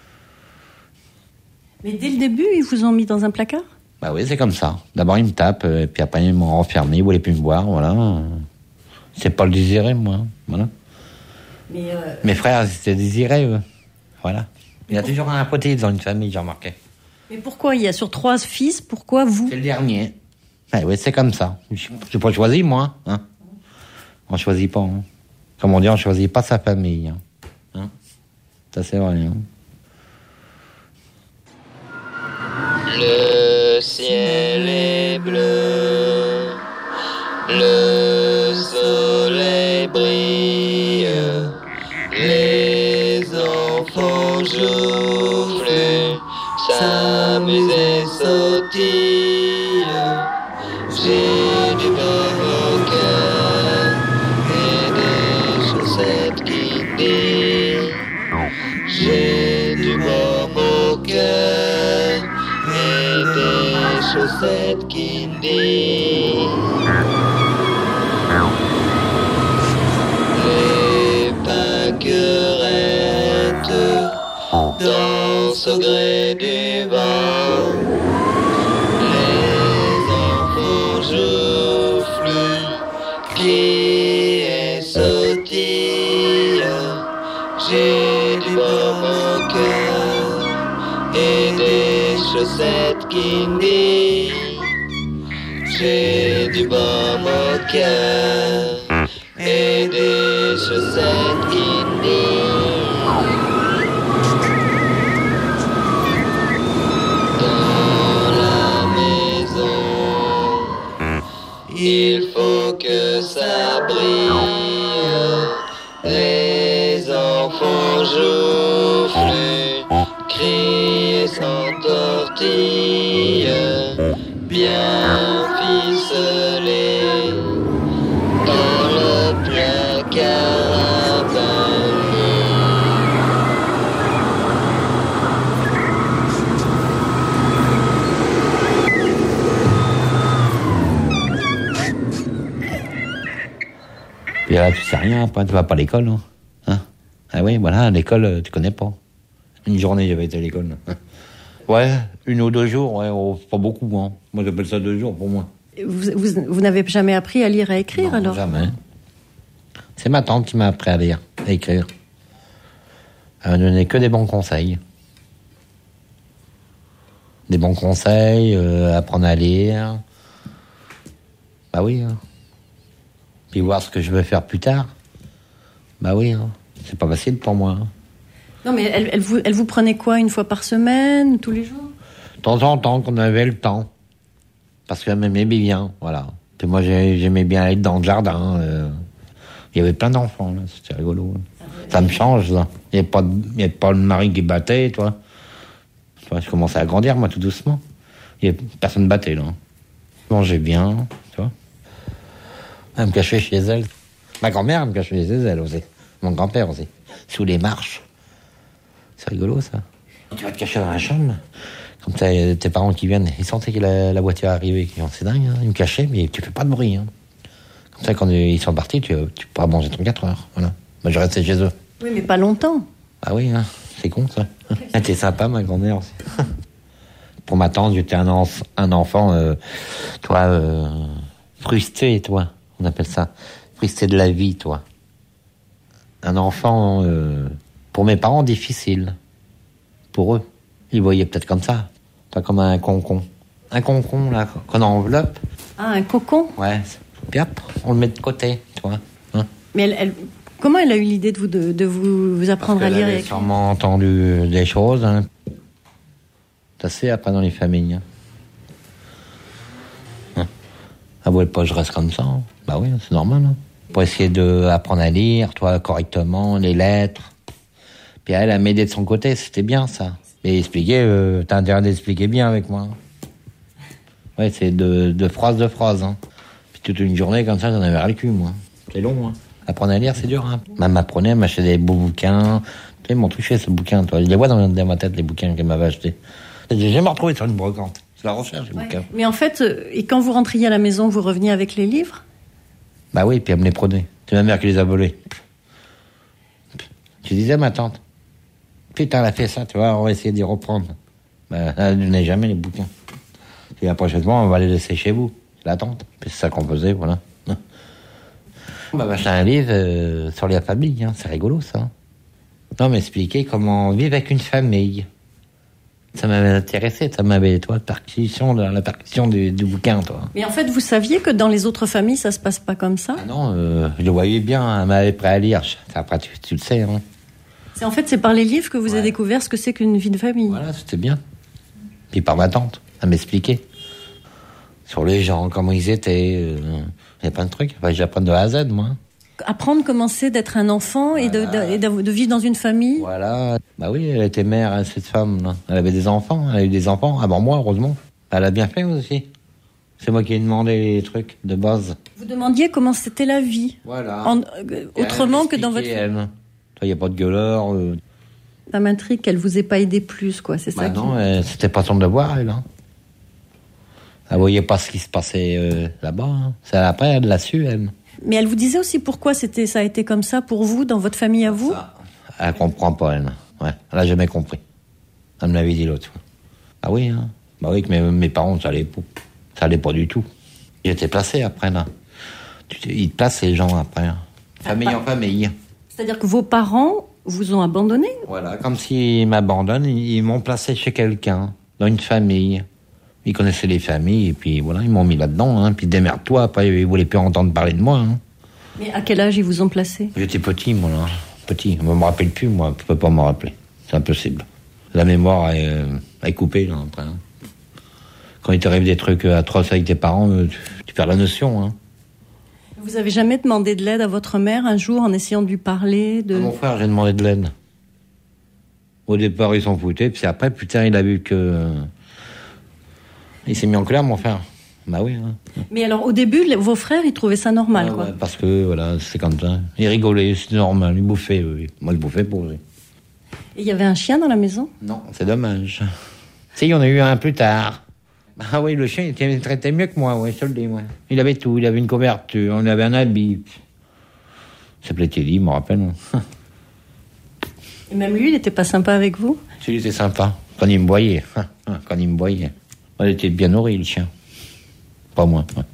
Mais dès le début, ils vous ont mis dans un placard? Bah oui, c'est comme ça. D'abord, ils me tapent, et puis après, ils m'ont renfermé, ils voulaient plus me voir, voilà. C'est pas le désiré, moi. Voilà. Mais euh... Mes frères, c'était désiré, eux. Voilà. Il y a toujours un poté dans une famille, j'ai remarqué. Mais pourquoi il y a sur trois fils, pourquoi vous? C'est le dernier. Ah oui, c'est comme ça. J'ai pas choisi, moi. Hein. On choisit pas. Hein. Comme on dit, on choisit pas sa famille. Hein. Hein. Ça, c'est vrai. Hein. Le ciel est bleu, le soleil brille, les enfants jouent, s'amusent et sautillent. J'ai du beurre au cœur et des chaussettes qui disent. J'ai du beurre au cœur et des chaussettes qui disent. Les pâquerettes dansent au gré du vent. Les enfants joufflent, crient et sautillent. J'ai du baume au cœur et des chaussettes qui disent. J'ai du baume au cœur et des chaussettes qui disent. Dans la maison, il faut que ça brille. Les enfants joufflent, crient et s'entortillent, bien ficelés dans le placard à bain. Puis là, tu sais rien, après, tu vas pas à l'école. Hein. Hein ah oui, voilà, à l'école, tu connais pas. Une journée, j'avais été à l'école. Ouais, une ou deux jours, ouais, oh, pas beaucoup. Hein. Moi, j'appelle ça deux jours pour moi. Vous, vous, vous n'avez jamais appris à lire et à écrire, non, alors? Jamais. C'est ma tante qui m'a appris à lire, à écrire. Elle m'a donné que des bons conseils. Des bons conseils, euh, apprendre à lire. Bah oui. Hein. Puis voir ce que je veux faire plus tard. Bah oui, hein. C'est pas facile pour moi. Hein. Non, mais elle, elle, vous, elle vous prenait quoi, une fois par semaine, tous les jours? De temps en temps, qu'on avait le temps. Parce qu'elle m'aimait bien, voilà. Puis moi, j'aimais bien aller dans le jardin. Euh. Il y avait plein d'enfants, là, c'était rigolo. Ça me change, là. Il n'y avait pas le mari qui battait, toi. Enfin, je commençais à grandir, moi, tout doucement. Il y avait personne ne battait, là. Je mangeais bien, tu vois. Elle me cachait chez elle. Ma grand-mère me cachait chez elle aussi. Mon grand-père aussi. Sous les marches. C'est rigolo, ça. Tu vas te cacher dans la chambre. Comme t'as tes parents qui viennent, ils sentaient que la, la voiture arrivait. C'est dingue, hein. Ils me cachaient, mais tu fais pas de bruit. Hein. Comme ça, quand ils sont partis, tu, tu pourras manger trente-quatre heures. Voilà. Moi, je restais chez eux. Oui, mais pas longtemps. Ah oui, hein. C'est con, ça. Elle était sympa, ma grand-mère aussi. Pour ma tante, j'étais un, enf- un enfant, euh, toi, euh, frustré, toi. On appelle ça. Frustré de la vie, toi. Un enfant, euh, pour mes parents, difficile. Pour eux. Ils voyaient peut-être comme ça. Pas comme un concon. Un concon, là, qu'on enveloppe. Ah, un cocon? Ouais. Puis hop, on le met de côté, tu vois. Hein? Mais elle, elle, comment elle a eu l'idée de vous, de, de vous, vous apprendre Parce à lire elle et avait écrire? sûrement entendu des choses. Hein. C'est assez après dans les familles. Hein. Hein. Ah ouais, pas je reste comme ça. Hein. Bah oui, c'est normal. Hein. Pour essayer d'apprendre à lire, toi, correctement, les lettres. Puis elle a m'aidé de son côté, c'était bien ça. Et expliquer, euh, t'as intérêt d'expliquer bien avec moi. Ouais, c'est de, de phrase de phrase. Hein. Puis toute une journée comme ça, j'en avais ras le cul, moi. C'est long, hein. Apprendre à lire, c'est dur, hein. Elle m'apprenait, elle m'achetait des beaux bouquins. Tu sais, ils m'ont touché, ce bouquin, toi. Je les vois dans, dans ma tête, les bouquins qu'elle m'avait achetés. J'ai jamais retrouvé sur une brocante. C'est la recherche, les Ouais. bouquins. Mais en fait, euh, et quand vous rentriez à la maison, vous reveniez avec les livres? Bah oui, puis elle me les prenait. C'est ma mère qui les a volés. Je disais à ma tante, putain, elle a fait ça, tu vois, on va essayer d'y reprendre. Bah, elle ne donnait jamais les bouquins. Et la prochaine fois, on va les laisser chez vous. C'est la tante. Puis c'est ça qu'on faisait, voilà. On m'a acheté un livre euh, sur la famille, hein. C'est rigolo, ça. Non, m'expliquer comment vivre avec une famille. Ça m'avait intéressé, ça m'avait, toi, percussion, la, la percussion du, du bouquin, toi. Mais en fait, vous saviez que dans les autres familles, ça se passe pas comme ça? Ah non, euh, je le voyais bien, elle m'avait prêt à lire. Après, tu, tu le sais, hein. C'est en fait, c'est par les livres que vous avez découvert ce que c'est qu'une vie de famille. Voilà, c'était bien. Puis par ma tante, elle m'expliquait. Sur les gens, comment ils étaient. Euh, il y a plein de trucs. Enfin, j'apprends de A à Z, moi. Apprendre comment c'est d'être un enfant et, de, de, et de, de vivre dans une famille. Voilà. Bah oui, elle était mère, hein, cette femme, là. Elle avait des enfants, elle a eu des enfants avant moi, heureusement. Elle a bien fait aussi. C'est moi qui ai demandé les trucs de base. Vous demandiez comment c'était la vie. Voilà. En, euh, autrement que dans votre... Elle. Il n'y a pas de gueuleur. Euh... Ça m'intrigue qu'elle vous ait pas aidé plus, quoi. C'est bah ça non, qui... euh, c'était pas son devoir, elle. Hein. Elle voyait pas ce qui se passait euh, là-bas. Hein. C'est après, elle l'a su, elle. Mais elle vous disait aussi pourquoi c'était, ça a été comme ça pour vous, dans votre famille à vous? Ça, elle comprend pas, elle. Ouais, elle a jamais compris. Elle me l'avait dit l'autre fois. Ah oui, hein. Bah oui, que mes, mes parents, ça allait pas. Ça allait pas du tout. Ils étaient placés après, là. Ils te placent, les gens, après. Hein. Famille en famille. C'est-à-dire que vos parents vous ont abandonné? Voilà, comme s'ils m'abandonnent, ils m'ont placé chez quelqu'un, dans une famille. Ils connaissaient les familles, et puis voilà, ils m'ont mis là-dedans, hein. Puis démerde-toi, après, ils voulaient plus entendre parler de moi, hein. Mais à quel âge ils vous ont placé? J'étais petit, moi, là. Petit. Je me rappelle plus, moi. Je peux pas m'en rappeler. C'est impossible. La mémoire est, euh, est coupée, là, après. Hein. Quand il t'arrive des trucs atroces avec tes parents, euh, tu, tu perds la notion, hein. Vous avez jamais demandé de l'aide à votre mère un jour en essayant de lui parler de... À mon frère, j'ai demandé de l'aide. Au départ, ils s'en foutaient, puis après, putain, il a vu que... Il s'est mis en colère, mon frère. Bah oui. Hein. Mais alors, au début, les, vos frères, ils trouvaient ça normal, ouais, quoi. Ouais, parce que, voilà, c'est comme ça. Ils rigolaient, c'était normal, ils bouffaient, oui. Moi, je bouffais pour eux. Et il y avait un chien dans la maison? Non, c'est dommage. Si, on a eu un plus tard. Ah oui, le chien, il traitait mieux que moi, ouais, je te le dis, ouais. Il avait tout, il avait une couverture, il avait un habit. Il s'appelait Teddy, je me rappelle. Et même lui, il était pas sympa avec vous? Si, il était sympa, quand il me voyait. Quand il me voyait. Il était bien nourri, le chien. Pas moi, ouais.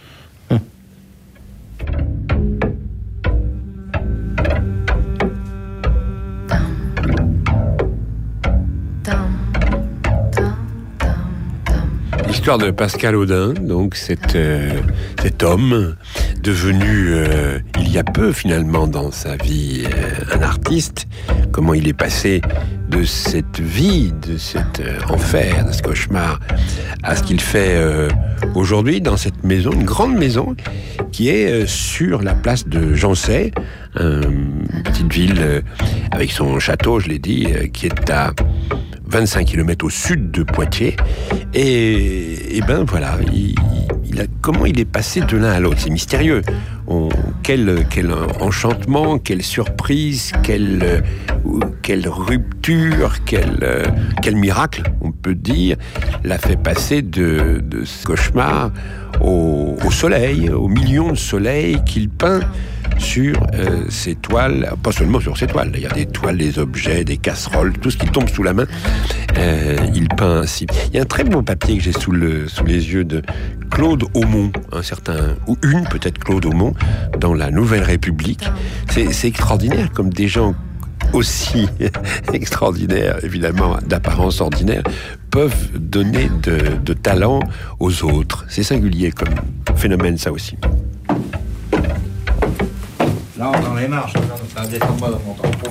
L'histoire de Pascal Audin, donc cet, euh, cet homme devenu euh, il y a peu finalement dans sa vie euh, un artiste, comment il est passé de cette vie, de cet euh, enfer, de ce cauchemar, à ce qu'il fait euh, aujourd'hui dans cette maison, une grande maison qui est euh, sur la place de Jancey, euh, une petite ville euh, avec son château, je l'ai dit, euh, qui est à vingt-cinq kilomètres au sud de Poitiers. Et, et ben voilà, il, il a, comment il est passé de l'un à l'autre, c'est mystérieux. On, quel, quel enchantement, quelle surprise, quelle, quelle rupture, quel, quel miracle, on peut dire, l'a fait passer de, de ce cauchemar au, au soleil, aux millions de soleils qu'il peint sur euh, ces toiles, pas seulement sur ces toiles, il y a des toiles, des objets, des casseroles, tout ce qui tombe sous la main, euh, il peint ainsi. Il y a un très beau papier que j'ai sous, le, sous les yeux de Claude Aumont, un certain, ou une peut-être Claude Aumont, dans la Nouvelle République. C'est, c'est extraordinaire, comme des gens aussi extraordinaires, évidemment d'apparence ordinaire, peuvent donner de, de talent aux autres. C'est singulier comme phénomène, ça aussi. Non, dans les marches, ça descend pas dans mon tampon.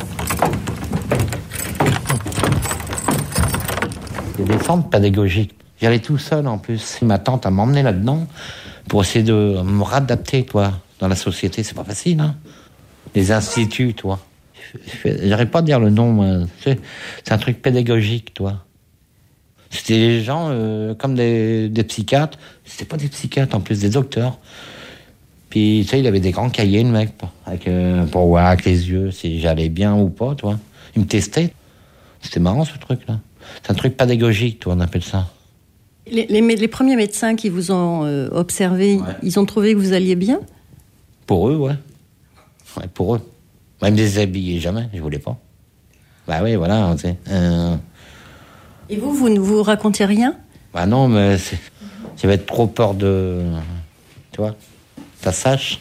Il y a des centres pédagogiques. J'y allais tout seul en plus. Ma tante a m'emmené là-dedans pour essayer de me réadapter, toi, dans la société. C'est pas facile, hein. Les instituts, toi. J'arrive pas à dire le nom, moi. C'est un truc pédagogique, toi. C'était des gens euh, comme des, des psychiatres. C'était pas des psychiatres, en plus, des docteurs. Puis, tu sais, il avait des grands cahiers, le mec, avec, euh, pour voir avec les yeux si j'allais bien ou pas, toi. Il me testait. C'était marrant, ce truc-là. C'est un truc pédagogique, toi, on appelle ça. Les, les, les premiers médecins qui vous ont euh, observé, ouais. Ils ont trouvé que vous alliez bien? Pour eux, ouais. Ouais, pour eux. Même me déshabiller, jamais, je voulais pas. Bah oui, voilà, tu sais. Euh... Et vous, vous ne vous racontiez rien? Bah non, mais c'est... j'avais trop peur de... Tu vois, ça sache.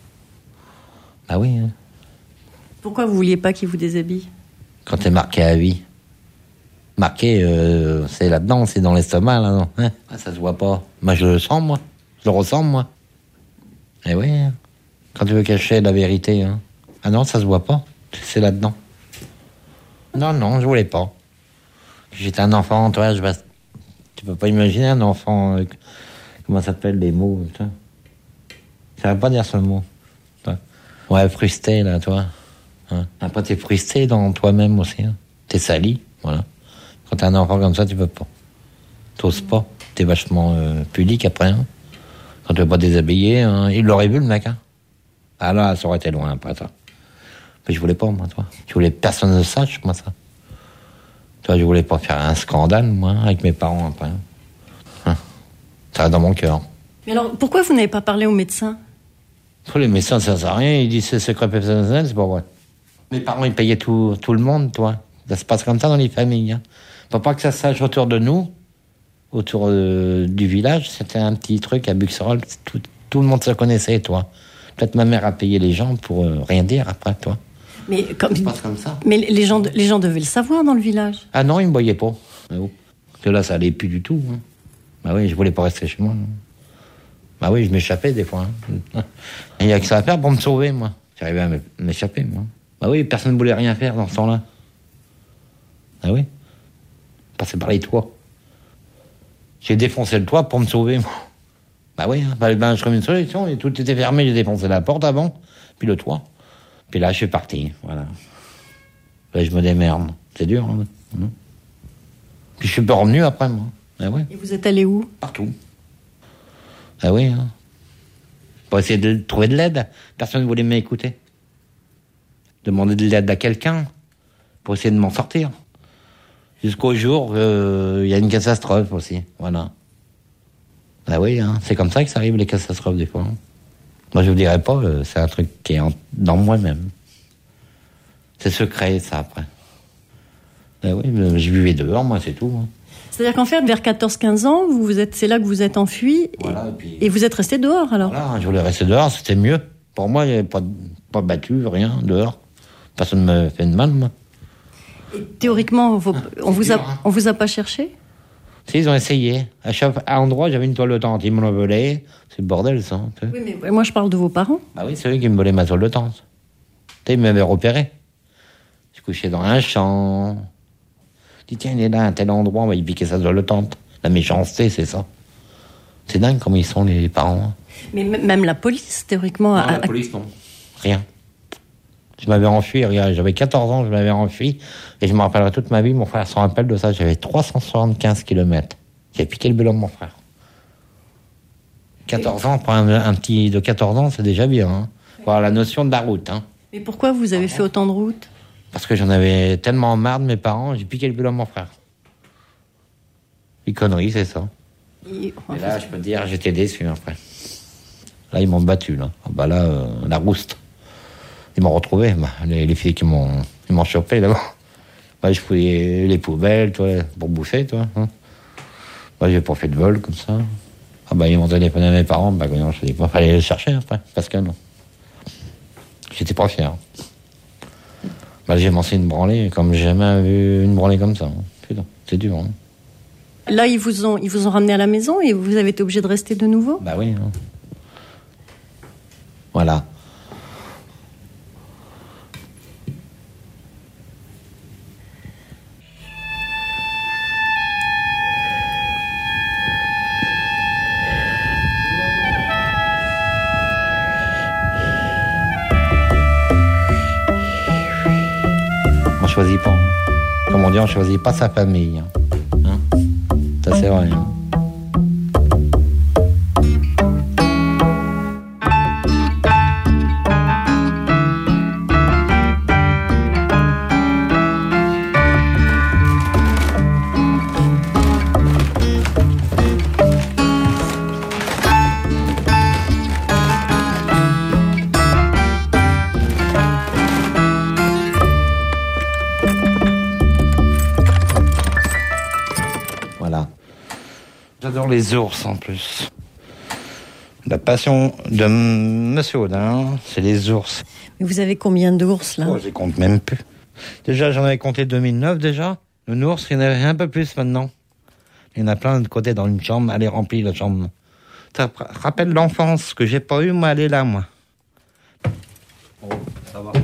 Bah oui. Hein. Pourquoi vous vouliez pas qu'ils vous déshabillent? Quand t'es marqué à vie. Marqué, euh, c'est là-dedans, c'est dans l'estomac, là, non hein ah, ça se voit pas. Moi, je le sens, moi. Je le ressens, moi. Eh oui, hein. Quand tu veux cacher la vérité, hein. Ah non, ça se voit pas. C'est là-dedans. Non, non, je voulais pas. J'étais un enfant, toi, je... tu peux pas imaginer un enfant... Euh, comment ça s'appelle, les mots, toi. Ça veut pas dire ce mot. Toi. Ouais, frustré, là, toi. Hein. Après, t'es frustré dans toi-même aussi. Hein. T'es sali, voilà. Quand t'es un enfant comme ça, tu peux pas. T'oses pas. T'es vachement euh, pudique après. Hein. Quand tu veux pas déshabiller, hein. Il l'aurait vu, le mec. Hein. Ah là, ça aurait été loin après, toi. Mais je voulais pas, moi, toi. Je voulais que personne ne sache, moi, ça. Toi, je voulais pas faire un scandale, moi, avec mes parents après. Hein. Ça reste dans mon cœur. Mais alors, pourquoi vous n'avez pas parlé aux médecins? Les médecins, ça sert à rien. Ils disent c'est secret personnel, c'est pas vrai. Mes parents, ils payaient tout, tout le monde, toi. Ça se passe comme ça dans les familles. Hein. Faut pas que ça se sache autour de nous, autour euh, du village. C'était un petit truc à Buxerolles. Tout, tout le monde se connaissait, toi. Peut-être ma mère a payé les gens pour euh, rien dire après, toi. Mais comme, ça se passe comme ça. Mais les gens, les gens devaient le savoir dans le village. Ah non, ils me voyaient pas. Parce que là, ça allait plus du tout. Hein. Bah oui, je voulais pas rester chez moi. Hein. Bah oui, je m'échappais des fois. Hein. Il y a que ça à faire pour me sauver, moi. J'arrivais à m'échapper, moi. Bah oui, personne ne voulait rien faire dans ce temps-là. Ah oui. Passer par les toits. J'ai défoncé le toit pour me sauver, moi. Bah oui, hein. Bah, ben, je trouvais une solution et tout était fermé. J'ai défoncé la porte avant, puis le toit. Puis là, je suis parti, voilà. Là, je me démerde. C'est dur, hein. Mmh. Puis je suis pas revenu après, moi. Ah ouais. Et vous êtes allé où? Partout. Ah oui, hein. Pour essayer de trouver de l'aide. Personne ne voulait m'écouter. Demander de l'aide à quelqu'un pour essayer de m'en sortir. Jusqu'au jour, il euh, y a une catastrophe aussi, voilà. Ah oui, hein. C'est comme ça que ça arrive, les catastrophes, des fois. Moi, je vous dirais pas, euh, c'est un truc qui est en, dans moi-même. C'est secret, ça, après. Ah oui, je vivais dehors, moi, c'est tout. Hein. C'est-à-dire qu'en fait, vers quatorze quinze ans, vous vous êtes, c'est là que vous êtes enfui, voilà, et, et, puis, et vous êtes resté dehors, alors. Voilà, je voulais rester dehors, c'était mieux. Pour moi, il n'y avait pas, pas battu, rien, dehors. Personne ne me fait de mal, moi. Et théoriquement, vous, ah, on, vous a, dur, hein. on vous a pas cherché? Si, ils ont essayé. À chaque endroit, j'avais une toile de tente. Ils me l'ont volée. C'est le bordel, ça. Tu sais. Oui, mais moi, je parle de vos parents. Ah oui, c'est eux qui me volaient ma toile de tente. Tu sais, ils m'avaient repéré. Je couchais dans un champ. Je dis, tiens, il est là, à tel endroit, on va y piquer sa toile de tente. La méchanceté, c'est ça. C'est dingue comment ils sont, les parents. Mais m- même la police, théoriquement... Non, a... la police, non. Rien. Je m'avais enfui, regarde, j'avais quatorze ans, je m'avais enfui, et je me rappellerai toute ma vie, mon frère s'en rappelle de ça, j'avais trois cent soixante-quinze kilomètres. J'ai piqué le belon de mon frère. quatorze ans, pour un, un petit de quatorze ans, c'est déjà bien. Hein. Voilà la notion de la route. Hein. Mais pourquoi vous avez fait autant de routes? Parce que j'en avais tellement marre de mes parents, j'ai piqué le belon de mon frère. Les conneries, c'est ça. Et, et là, je peux te dire, j'étais déçu après. Là, ils m'ont battu, là. Ah bah là, euh, la rouste. Ils m'ont retrouvé, bah, les, les filles qui m'ont, ils m'ont chopé là-bas. Bah, je fouillais les poubelles, toi, pour bouffer, toi. Hein. Bah, j'ai pas fait de vol comme ça. Ah bah, ils m'ont téléphoné à mes parents, bah, non, je dis pas, fallait les chercher après, parce que non. J'étais pas fier. Bah, j'ai lancé une branlée, comme j'ai jamais vu une branlée comme ça. Hein. Putain, c'est dur. Hein. Là, ils vous ont, ils vous ont ramené à la maison et vous avez été obligé de rester de nouveau? Bah oui. Hein. Voilà. choisit pas. Comme on dit, on choisit pas sa famille. Hein, ça c'est vrai. Hein. J'adore les ours en plus. La passion de Monsieur Audin, c'est les ours. Mais vous avez combien d'ours là? Oh, je les compte même plus. Déjà, j'en avais compté deux mille neuf déjà. Le ours, il y en avait un peu plus maintenant. Il y en a plein de côté dans une chambre, elle est remplie la chambre. Ça rappelle l'enfance que j'ai pas eu, moi, elle est là, moi. Oh, ça va.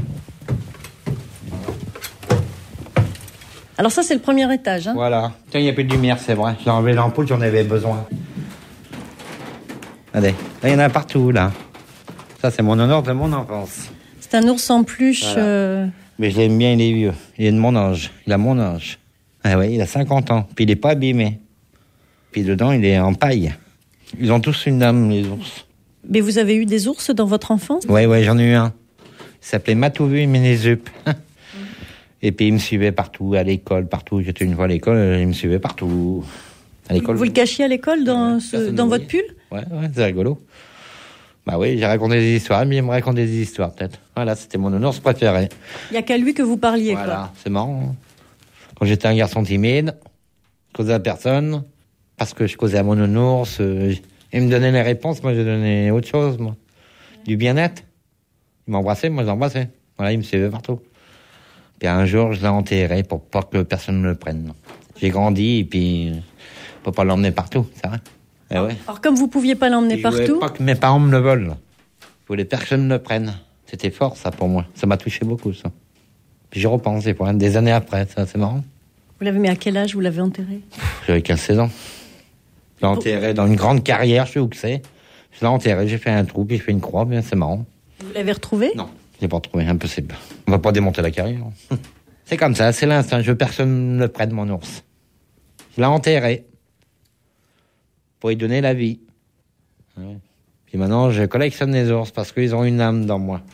Alors ça, c'est le premier étage. Hein. Voilà. Tiens, il n'y a plus de lumière, c'est vrai. J'ai enlevé l'ampoule, j'en avais besoin. Allez, là, il y en a partout, là. Ça, c'est mon honneur de mon enfance. C'est un ours en peluche. Voilà. Euh... Mais je l'aime bien, il est vieux. Il est de mon âge. Il a mon âge. Ah oui, il a cinquante ans. Puis il n'est pas abîmé. Puis dedans, il est en paille. Ils ont tous une dame, les ours. Mais vous avez eu des ours dans votre enfance? Oui, oui, j'en ai eu un. Il s'appelait Matouvu et Ménézup. Et puis il me suivait partout, à l'école, partout. J'étais une fois à l'école, il me suivait partout. À l'école. Vous, vous le cachiez à l'école dans, ce, dans votre pull? Ouais, ouais, c'est rigolo. Bah oui, j'ai raconté des histoires, mais il me racontait des histoires peut-être. Voilà, c'était mon ours préféré. Il n'y a qu'à lui que vous parliez, voilà, quoi. C'est marrant. Quand j'étais un garçon timide, je causais à personne, parce que je causais à mon ours, euh, il me donnait les réponses, moi je donnais autre chose, moi. Du bien-être. Il m'embrassait, moi je l'embrassais. Voilà, il me suivait partout. Puis un jour, je l'ai enterré pour pas que personne ne le prenne. J'ai grandi et puis je peux pas l'emmener partout, c'est vrai. Eh ouais. Alors comme vous pouviez pas l'emmener Je partout... voulais pas que mes parents me le volent. Je voulais que personne ne le prenne. C'était fort ça pour moi. Ça m'a touché beaucoup ça. Puis je repense des fois, des années après, ça c'est marrant. Vous l'avez mis à quel âge vous l'avez enterré? J'avais quinze seize ans. Je l'ai enterré dans une grande carrière, je sais où que c'est. Je l'ai enterré, j'ai fait un trou, puis j'ai fait une croix, bien c'est marrant. Vous l'avez retrouvé? Non. Je l'ai pas retrouvé, impossible. On va pas démonter la carrière. C'est comme ça, c'est l'instinct. Je veux personne ne le prenne, mon ours. Je l'ai enterré. Pour lui donner la vie. Ouais. Puis maintenant, je collectionne les ours parce qu'ils ont une âme dans moi.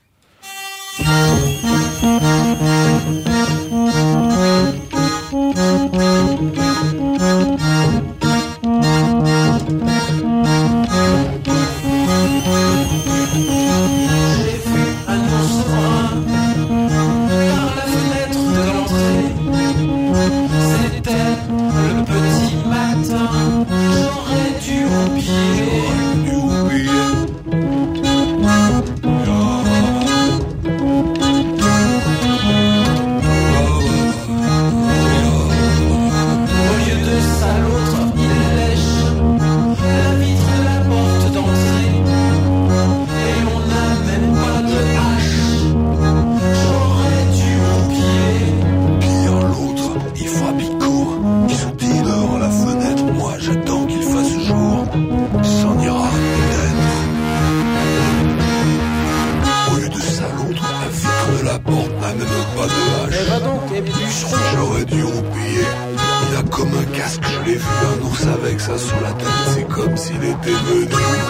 J'aurais dû roupiller. Il a comme un casque, je l'ai vu, un ours avec ça sur la tête. C'est comme s'il était venu.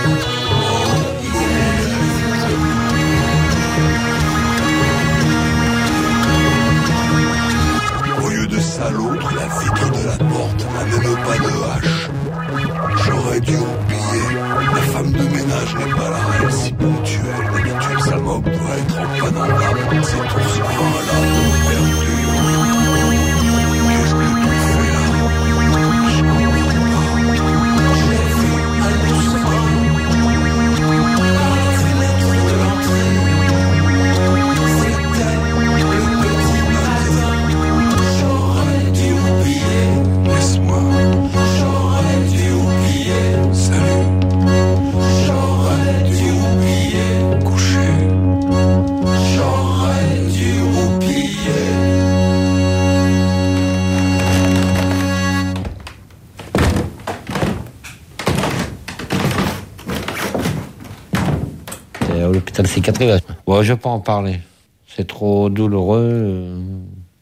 Au lieu de ça, l'autre, la vitre de la porte n'a même pas de hache. J'aurais dû roupiller. La femme de ménage n'est pas là, elle si ponctuelle. D'habitude, sa moque doit être en panne en bas. Cet ours fin là, perdu. Qu'est-ce que tu fais là? Je comprends pas. J'ai vu un ours brun par la fenêtre de l'entrée. C'était le petit matin. J'aurais dû oublier. Laisse-moi. J'aurais dû oublier. Salut. J'aurais dû oublier. Coucher. J'aurais dû oublier. C'est à l'hôpital psychiatrique. Ouais, je peux en parler. C'est trop douloureux.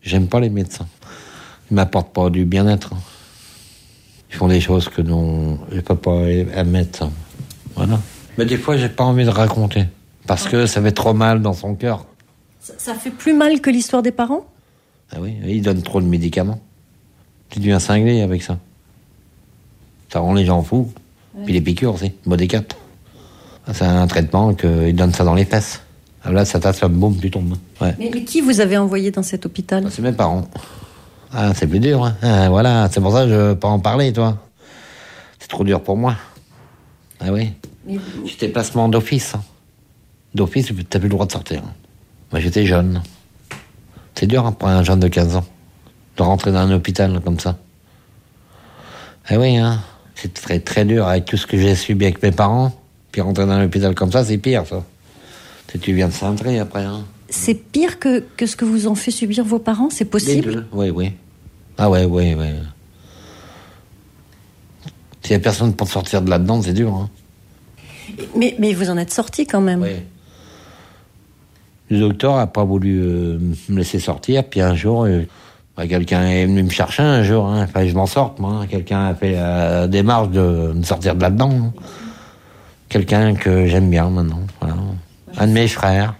J'aime pas les médecins. Ils m'apportent pas du bien-être. Ils font des choses que non, je peux pas admettre. Voilà. Mais des fois, j'ai pas envie de raconter. Parce que ça fait trop mal dans son cœur. Ça, ça fait plus mal que l'histoire des parents ? Ah oui, ils donnent trop de médicaments. Tu deviens cinglé avec ça. Ça rend les gens fous. Ouais. Puis les piqûres aussi, Modécat. C'est un traitement qu'ils donnent ça dans les fesses. Là, ça tasse, boum, tu tombes. Ouais. Mais, mais qui vous avez envoyé dans cet hôpital ? C'est mes parents. Ah, c'est plus dur, hein. Ah, voilà, c'est pour ça que je veux pas en parler, toi. C'est trop dur pour moi. Ah oui. Mais... J'étais placement d'office. Hein. D'office, t'as plus le droit de sortir. Moi, j'étais jeune. C'est dur hein, pour un jeune de quinze ans de rentrer dans un hôpital comme ça. Ah oui, hein. C'est très très dur avec tout ce que j'ai subi avec mes parents. Puis rentrer dans un hôpital comme ça, c'est pire, ça. Tu viens de cintrer après, hein. C'est pire que, que ce que vous ont fait subir vos parents, c'est possible ? Oui, oui. Ah ouais, oui, oui. S'il n'y a personne pour sortir de là-dedans, c'est dur, hein. Mais, mais vous en êtes sorti quand même. Oui. Le docteur n'a pas voulu euh, me laisser sortir, puis un jour, euh, bah, quelqu'un est venu me chercher un jour, hein. Enfin, je m'en sorte, moi. Hein. Quelqu'un a fait la démarche de me sortir de là-dedans. Hein. Quelqu'un que j'aime bien maintenant, voilà. Un de mes frères.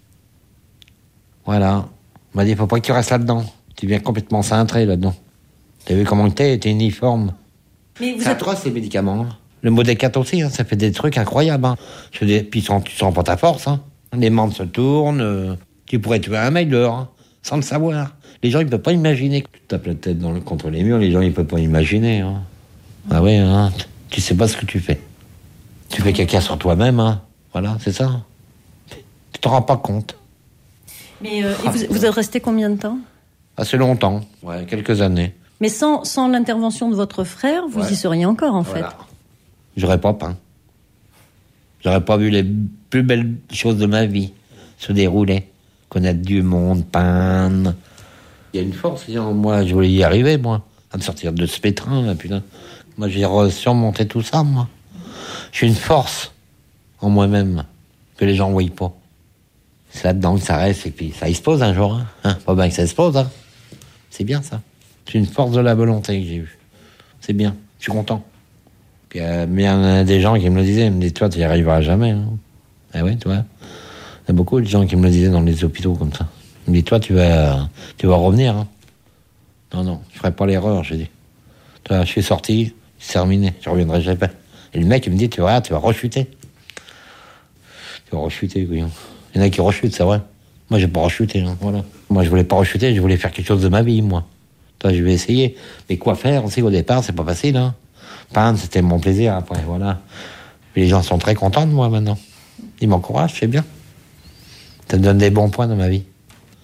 Voilà. Il m'a dit, faut pas que tu restes là-dedans. Tu viens complètement cintré là-dedans. T'as vu comment t'es, t'es uniforme. Mais vous c'est êtes... atroce, les médicaments. Hein. Le Modécat aussi, hein, ça fait des trucs incroyables. Hein. Je dis, puis tu sens pas ta force. Hein. Les membres se tournent. Euh, tu pourrais tuer un mec dehors, hein, sans le savoir. Les gens, ils peuvent pas imaginer que tu tapes la tête dans le, contre les murs. Les gens, ils peuvent pas imaginer. Hein. Ah oui, hein, tu sais pas ce que tu fais. Tu fais caca sur toi-même. Hein. Voilà, c'est ça. Tu t'en rends pas compte. Mais euh, et vous, vous êtes resté combien de temps ? Assez longtemps, ouais, quelques années. Mais sans, sans l'intervention de votre frère, vous ouais. y seriez encore, en voilà. fait. J'aurais pas peint. J'aurais pas vu les plus belles choses de ma vie se dérouler. Connaître du monde, peindre. Il y a une force en moi, je voulais y arriver, moi. À me sortir de ce pétrin, là, putain. Moi, j'ai surmonté tout ça, moi. J'ai une force en moi-même que les gens ne voient pas. C'est là-dedans que ça reste, et puis ça explose un jour. Hein. Hein, pas bien que ça explose, hein. C'est bien, ça. C'est une force de la volonté que j'ai eue. C'est bien, je suis content. Puis euh, il y en a des gens qui me le disaient, ils me disaient, toi, tu n'y arriveras jamais. Hein. Eh oui, tu vois. Il y a beaucoup de gens qui me le disaient dans les hôpitaux, comme ça. Ils me disaient, toi, tu vas, tu vas revenir. Hein. Non, non, je ne ferai pas l'erreur, j'ai dit. Toi, je suis sorti, c'est terminé, je ne reviendrai jamais. Et le mec, il me dit, tu vas, tu vas rechuter. Tu vas rechuter, couillon. Il y en a qui rechutent, c'est vrai. Moi, j'ai pas rechuté, hein, voilà. Moi, je voulais pas rechuter, je voulais faire quelque chose de ma vie, moi. Toi, je vais essayer. Mais quoi faire, aussi, au départ, c'est pas facile, hein. Peindre, c'était mon plaisir, après, voilà. Et les gens sont très contents de moi, maintenant. Ils m'encouragent, c'est bien. Ça me donne des bons points dans ma vie.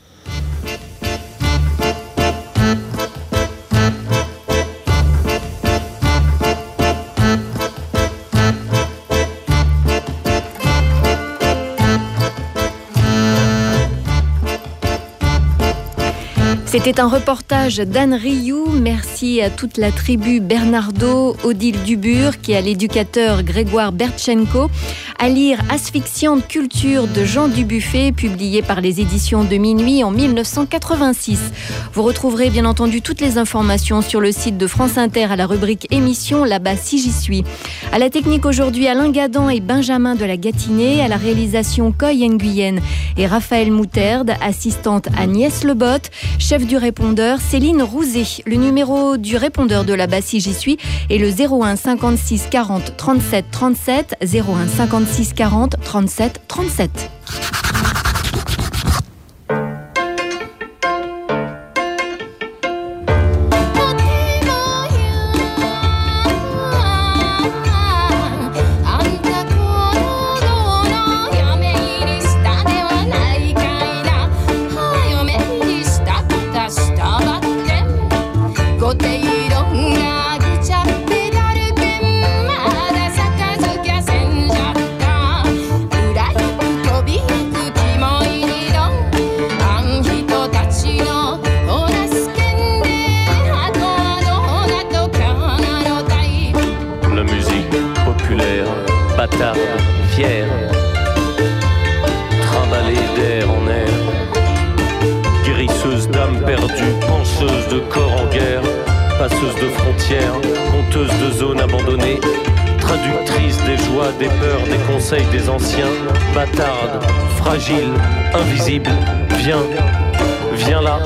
C'était un reportage d'Anne Rioux. Merci à toute la tribu Bernardo, Odile Dubur, qui est à l'éducateur Grégoire Bertchenko. À lire Asphyxiante culture de Jean Dubuffet, publié par les éditions de Minuit en mille neuf cent quatre-vingt-six. Vous retrouverez bien entendu toutes les informations sur le site de France Inter à la rubrique émission, là-bas si j'y suis. À la technique aujourd'hui, Alain Gadan et Benjamin de la Gâtinais. À la réalisation, Coy Nguyen et Raphaël Mouterde. Assistante Agnès Lebotte. Chef du répondeur, Céline Rouzet. Le numéro du répondeur de là-bas si j'y suis est le zéro un cinquante-six quarante trente-sept trente-sept, zéro un cinquante-six quarante trente-sept trente-sept. Fier, trimballée d'air en air, guérisseuse d'âme perdue. perdue, pencheuse de corps en guerre, passeuse de frontières, conteuse de zones abandonnées, traductrice des joies, des peurs, des conseils des anciens, bâtarde, fragile, invisible, viens, viens là.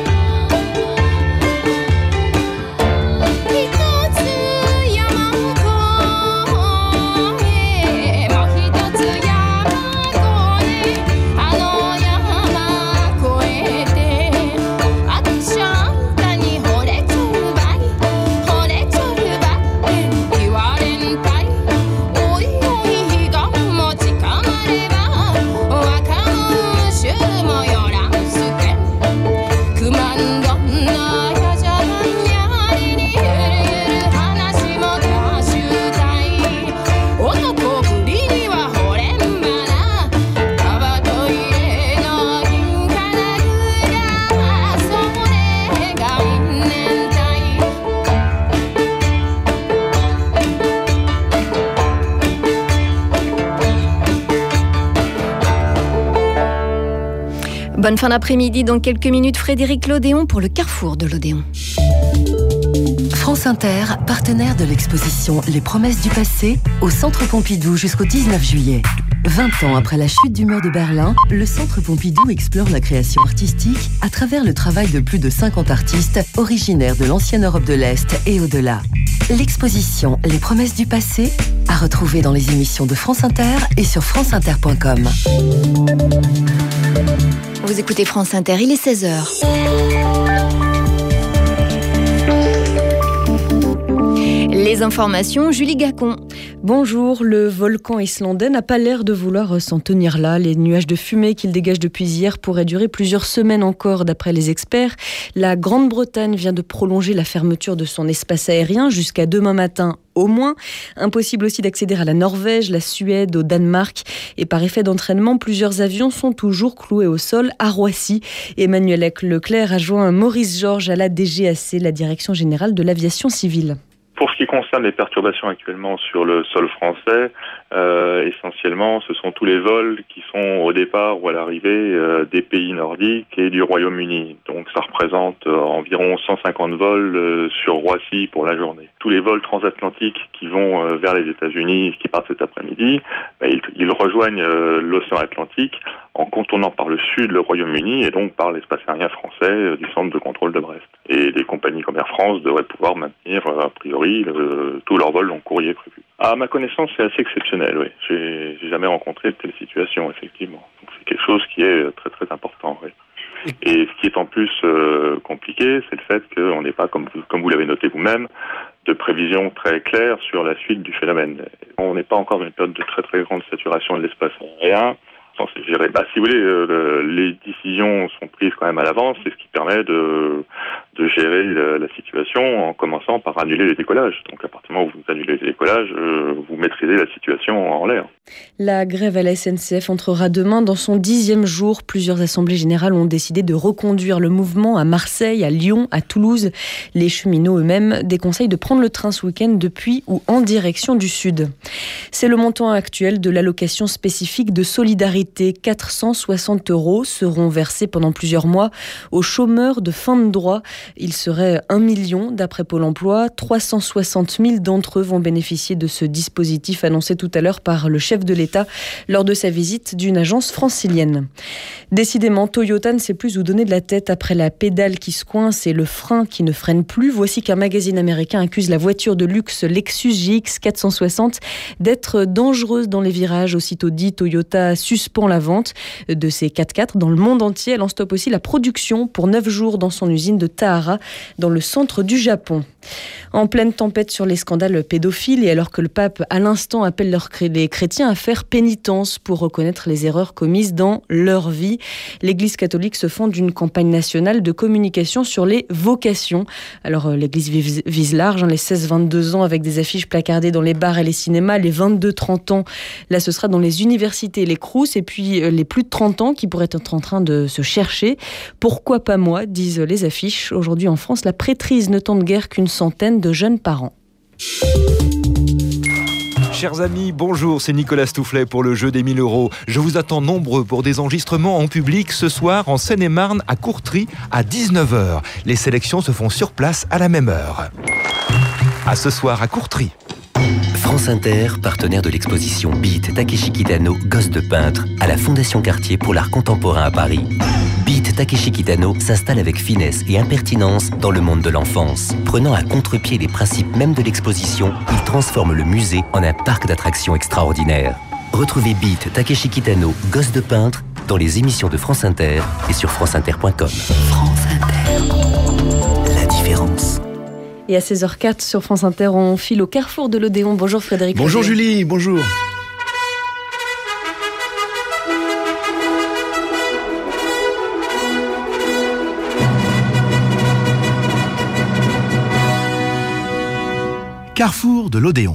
Bonne fin d'après-midi, dans quelques minutes, Frédéric Lodéon pour le Carrefour de l'Odéon. France Inter, partenaire de l'exposition Les Promesses du Passé au Centre Pompidou jusqu'au dix-neuf juillet. vingt ans après la chute du mur de Berlin, le Centre Pompidou explore la création artistique à travers le travail de plus de cinquante artistes originaires de l'ancienne Europe de l'Est et au-delà. L'exposition Les Promesses du Passé à retrouver dans les émissions de France Inter et sur franceinter point com. Vous écoutez France Inter, il est seize heures. Les informations, Julie Gacon. Bonjour, le volcan islandais n'a pas l'air de vouloir s'en tenir là. Les nuages de fumée qu'il dégage depuis hier pourraient durer plusieurs semaines encore, d'après les experts. La Grande-Bretagne vient de prolonger la fermeture de son espace aérien jusqu'à demain matin au moins. Impossible aussi d'accéder à la Norvège, la Suède, au Danemark. Et par effet d'entraînement, plusieurs avions sont toujours cloués au sol à Roissy. Emmanuel Leclerc a joint Maurice Georges à la D G A C, la Direction Générale de l'Aviation Civile. Pour ce qui concerne les perturbations actuellement sur le sol français, euh, essentiellement, ce sont tous les vols qui sont au départ ou à l'arrivée euh, des pays nordiques et du Royaume-Uni. Donc ça représente euh, environ cent cinquante vols euh, sur Roissy pour la journée. Tous les vols transatlantiques qui vont euh, vers les États-Unis, qui partent cet après-midi, bah, ils, ils rejoignent euh, l'océan Atlantique en contournant par le sud le Royaume-Uni et donc par l'espace aérien français euh, du centre de contrôle de Brest. Et des compagnies comme Air France devraient pouvoir maintenir euh, a priori le, tous leurs vols long courrier prévus. À ma connaissance, c'est assez exceptionnel, oui. J'ai, j'ai jamais rencontré de telle situation, effectivement. Donc c'est quelque chose qui est très très important, oui. Et ce qui est en plus euh, compliqué, c'est le fait qu'on n'ait pas, comme vous, comme vous l'avez noté vous-même, de prévision très claire sur la suite du phénomène. On n'est pas encore dans une période de très très grande saturation de l'espace aérien. C'est géré. Bah, si vous voulez, euh, les décisions sont prises quand même à l'avance, c'est ce qui permet de, de gérer la, la situation en commençant par annuler les décollages. Donc à partir du moment où vous annulez les décollages, euh, vous maîtrisez la situation en l'air. La grève à la S N C F entrera demain dans son dixième jour. Plusieurs assemblées générales ont décidé de reconduire le mouvement à Marseille, à Lyon, à Toulouse. Les cheminots eux-mêmes déconseillent de prendre le train ce week-end depuis ou en direction du sud. C'est le montant actuel de l'allocation spécifique de solidarité. quatre cent soixante euros seront versés pendant plusieurs mois aux chômeurs de fin de droit. Il serait un million d'après Pôle emploi. trois cent soixante mille d'entre eux vont bénéficier de ce dispositif annoncé tout à l'heure par le chef de l'État lors de sa visite d'une agence francilienne. Décidément, Toyota ne sait plus où donner de la tête après la pédale qui se coince et le frein qui ne freine plus. Voici qu'un magazine américain accuse la voiture de luxe Lexus G X quatre cent soixante d'être dangereuse dans les virages. Aussitôt dit, Toyota suspend la vente de ces quatre-quatre dans le monde entier. Elle en stoppe aussi la production pour neuf jours dans son usine de Tahara, dans le centre du Japon. En pleine tempête sur les scandales pédophiles et alors que le pape à l'instant appelle les chrétiens à faire pénitence pour reconnaître les erreurs commises dans leur vie, l'Église catholique se fonde d'une campagne nationale de communication sur les vocations. Alors l'Église vise, vise large, hein, les seize vingt-deux ans avec des affiches placardées dans les bars et les cinémas, les vingt-deux trente ans, là ce sera dans les universités et les crous, et puis les plus de trente ans qui pourraient être en train de se chercher. Pourquoi pas moi, disent les affiches. Aujourd'hui en France, la prêtrise ne tente guère qu'une centaine de jeunes parents. chers amis, bonjour, c'est Nicolas Stoufflet pour le jeu des mille euros. Je vous attends nombreux pour des enregistrements en public ce soir en Seine-et-Marne à Courtry à dix-neuf heures. Les sélections se font sur place à la même heure. À ce soir à Courtry. France Inter, partenaire de l'exposition Beat Takeshi Kitano, gosse de peintre, à la Fondation Cartier pour l'art contemporain à Paris. Beat Takeshi Kitano s'installe avec finesse et impertinence dans le monde de l'enfance. Prenant à contre-pied les principes même de l'exposition, il transforme le musée en un parc d'attractions extraordinaire. Retrouvez Beat Takeshi Kitano, gosse de peintre, dans les émissions de France Inter et sur franceinter point com. France Inter, la différence. Et à seize heures quatre sur France Inter, on file au carrefour de l'Odéon. Bonjour Frédéric. Bonjour Lodéon. Julie, bonjour. Carrefour de l'Odéon.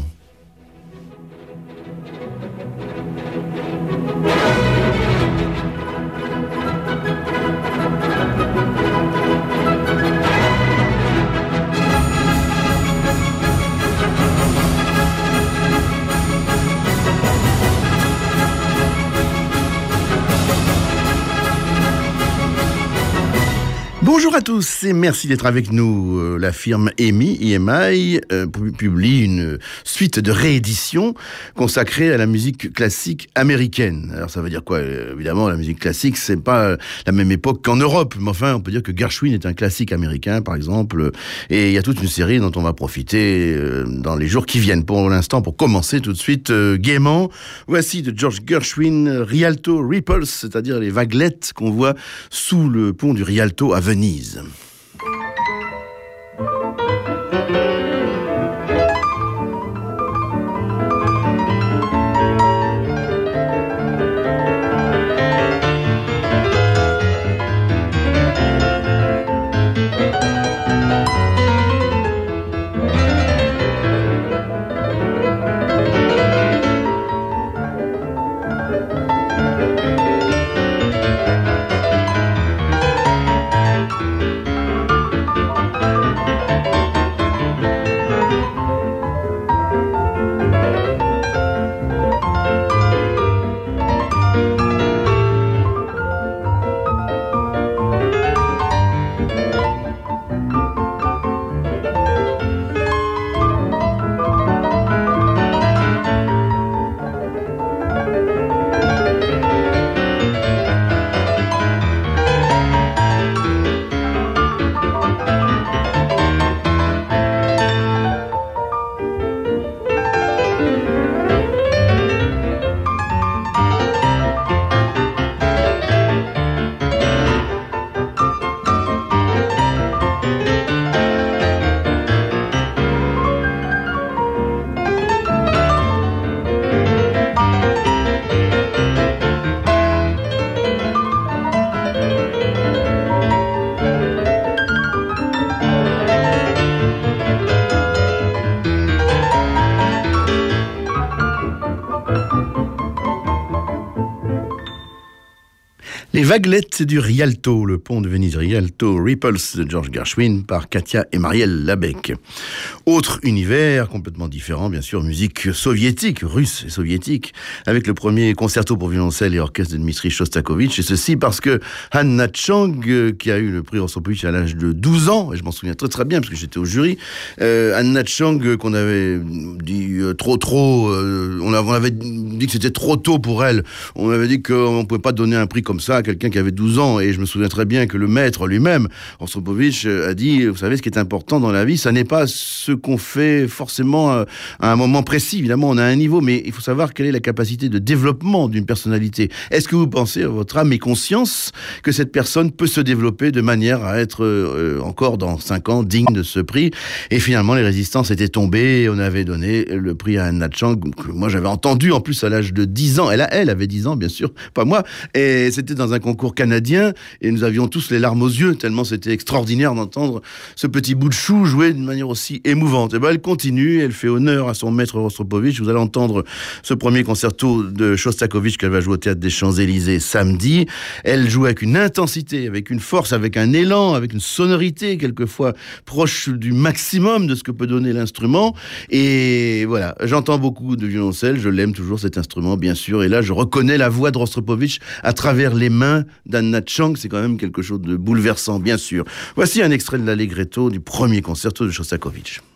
Bonjour à tous et merci d'être avec nous. Euh, la firme E M I, E M I euh, publie une suite de rééditions consacrée à la musique classique américaine. Alors ça veut dire quoi ? euh, Évidemment, la musique classique, c'est pas la même époque qu'en Europe. Mais enfin, on peut dire que Gershwin est un classique américain, par exemple. Et il y a toute une série dont on va profiter euh, dans les jours qui viennent. Pour l'instant, pour commencer tout de suite euh, gaiement, voici de George Gershwin, Rialto Ripples, c'est-à-dire les vaguelettes qu'on voit sous le pont du Rialto à Venise. Les vaguelettes du Rialto, le pont de Venise Rialto Ripples de George Gershwin par Katia et Marielle Labec. Autre univers complètement différent, bien sûr, musique soviétique, russe et soviétique, avec le premier concerto pour violoncelle et orchestre de Dmitri Shostakovich, et ceci parce que Hanna Chang, qui a eu le prix Rostropovitch à l'âge de douze ans, et je m'en souviens très très bien parce que j'étais au jury, euh, Hanna Chang, qu'on avait dit euh, trop trop, euh, on, avait, on avait dit que c'était trop tôt pour elle, on avait dit qu'on ne pouvait pas donner un prix comme ça à quelqu'un qui avait douze ans, et je me souviens très bien que le maître lui-même, Rostropovitch, a dit, vous savez, ce qui est important dans la vie, ça n'est pas ce qu'on fait forcément à un moment précis, évidemment on a un niveau, mais il faut savoir quelle est la capacité de développement d'une personnalité. Est-ce que vous pensez, à votre âme et conscience, que cette personne peut se développer de manière à être euh, encore dans cinq ans digne de ce prix? Et finalement les résistances étaient tombées, et on avait donné le prix à Hanna Chang, que moi j'avais entendu en plus à l'âge de dix ans. Elle, a, elle avait dix ans, bien sûr, pas moi. Et c'était dans un concours canadien. Et nous avions tous les larmes aux yeux, tellement c'était extraordinaire d'entendre ce petit bout de chou jouer d'une manière aussi émouvante. Et ben, elle continue, elle fait honneur à son maître Rostropovitch. Vous allez entendre ce premier concerto de Shostakovich qu'elle va jouer au Théâtre des Champs-Élysées samedi. Elle joue avec une intensité, avec une force, avec un élan, avec une sonorité quelquefois proche du maximum de ce que peut donner l'instrument. Et voilà, j'entends beaucoup de violoncelle, je l'aime toujours cet instrument, bien sûr. Et là, je reconnais la voix de Rostropovitch à travers les mains d'Anna Chang. C'est quand même quelque chose de bouleversant, bien sûr. Voici un extrait de l'Allegretto du premier concerto de Shostakovich.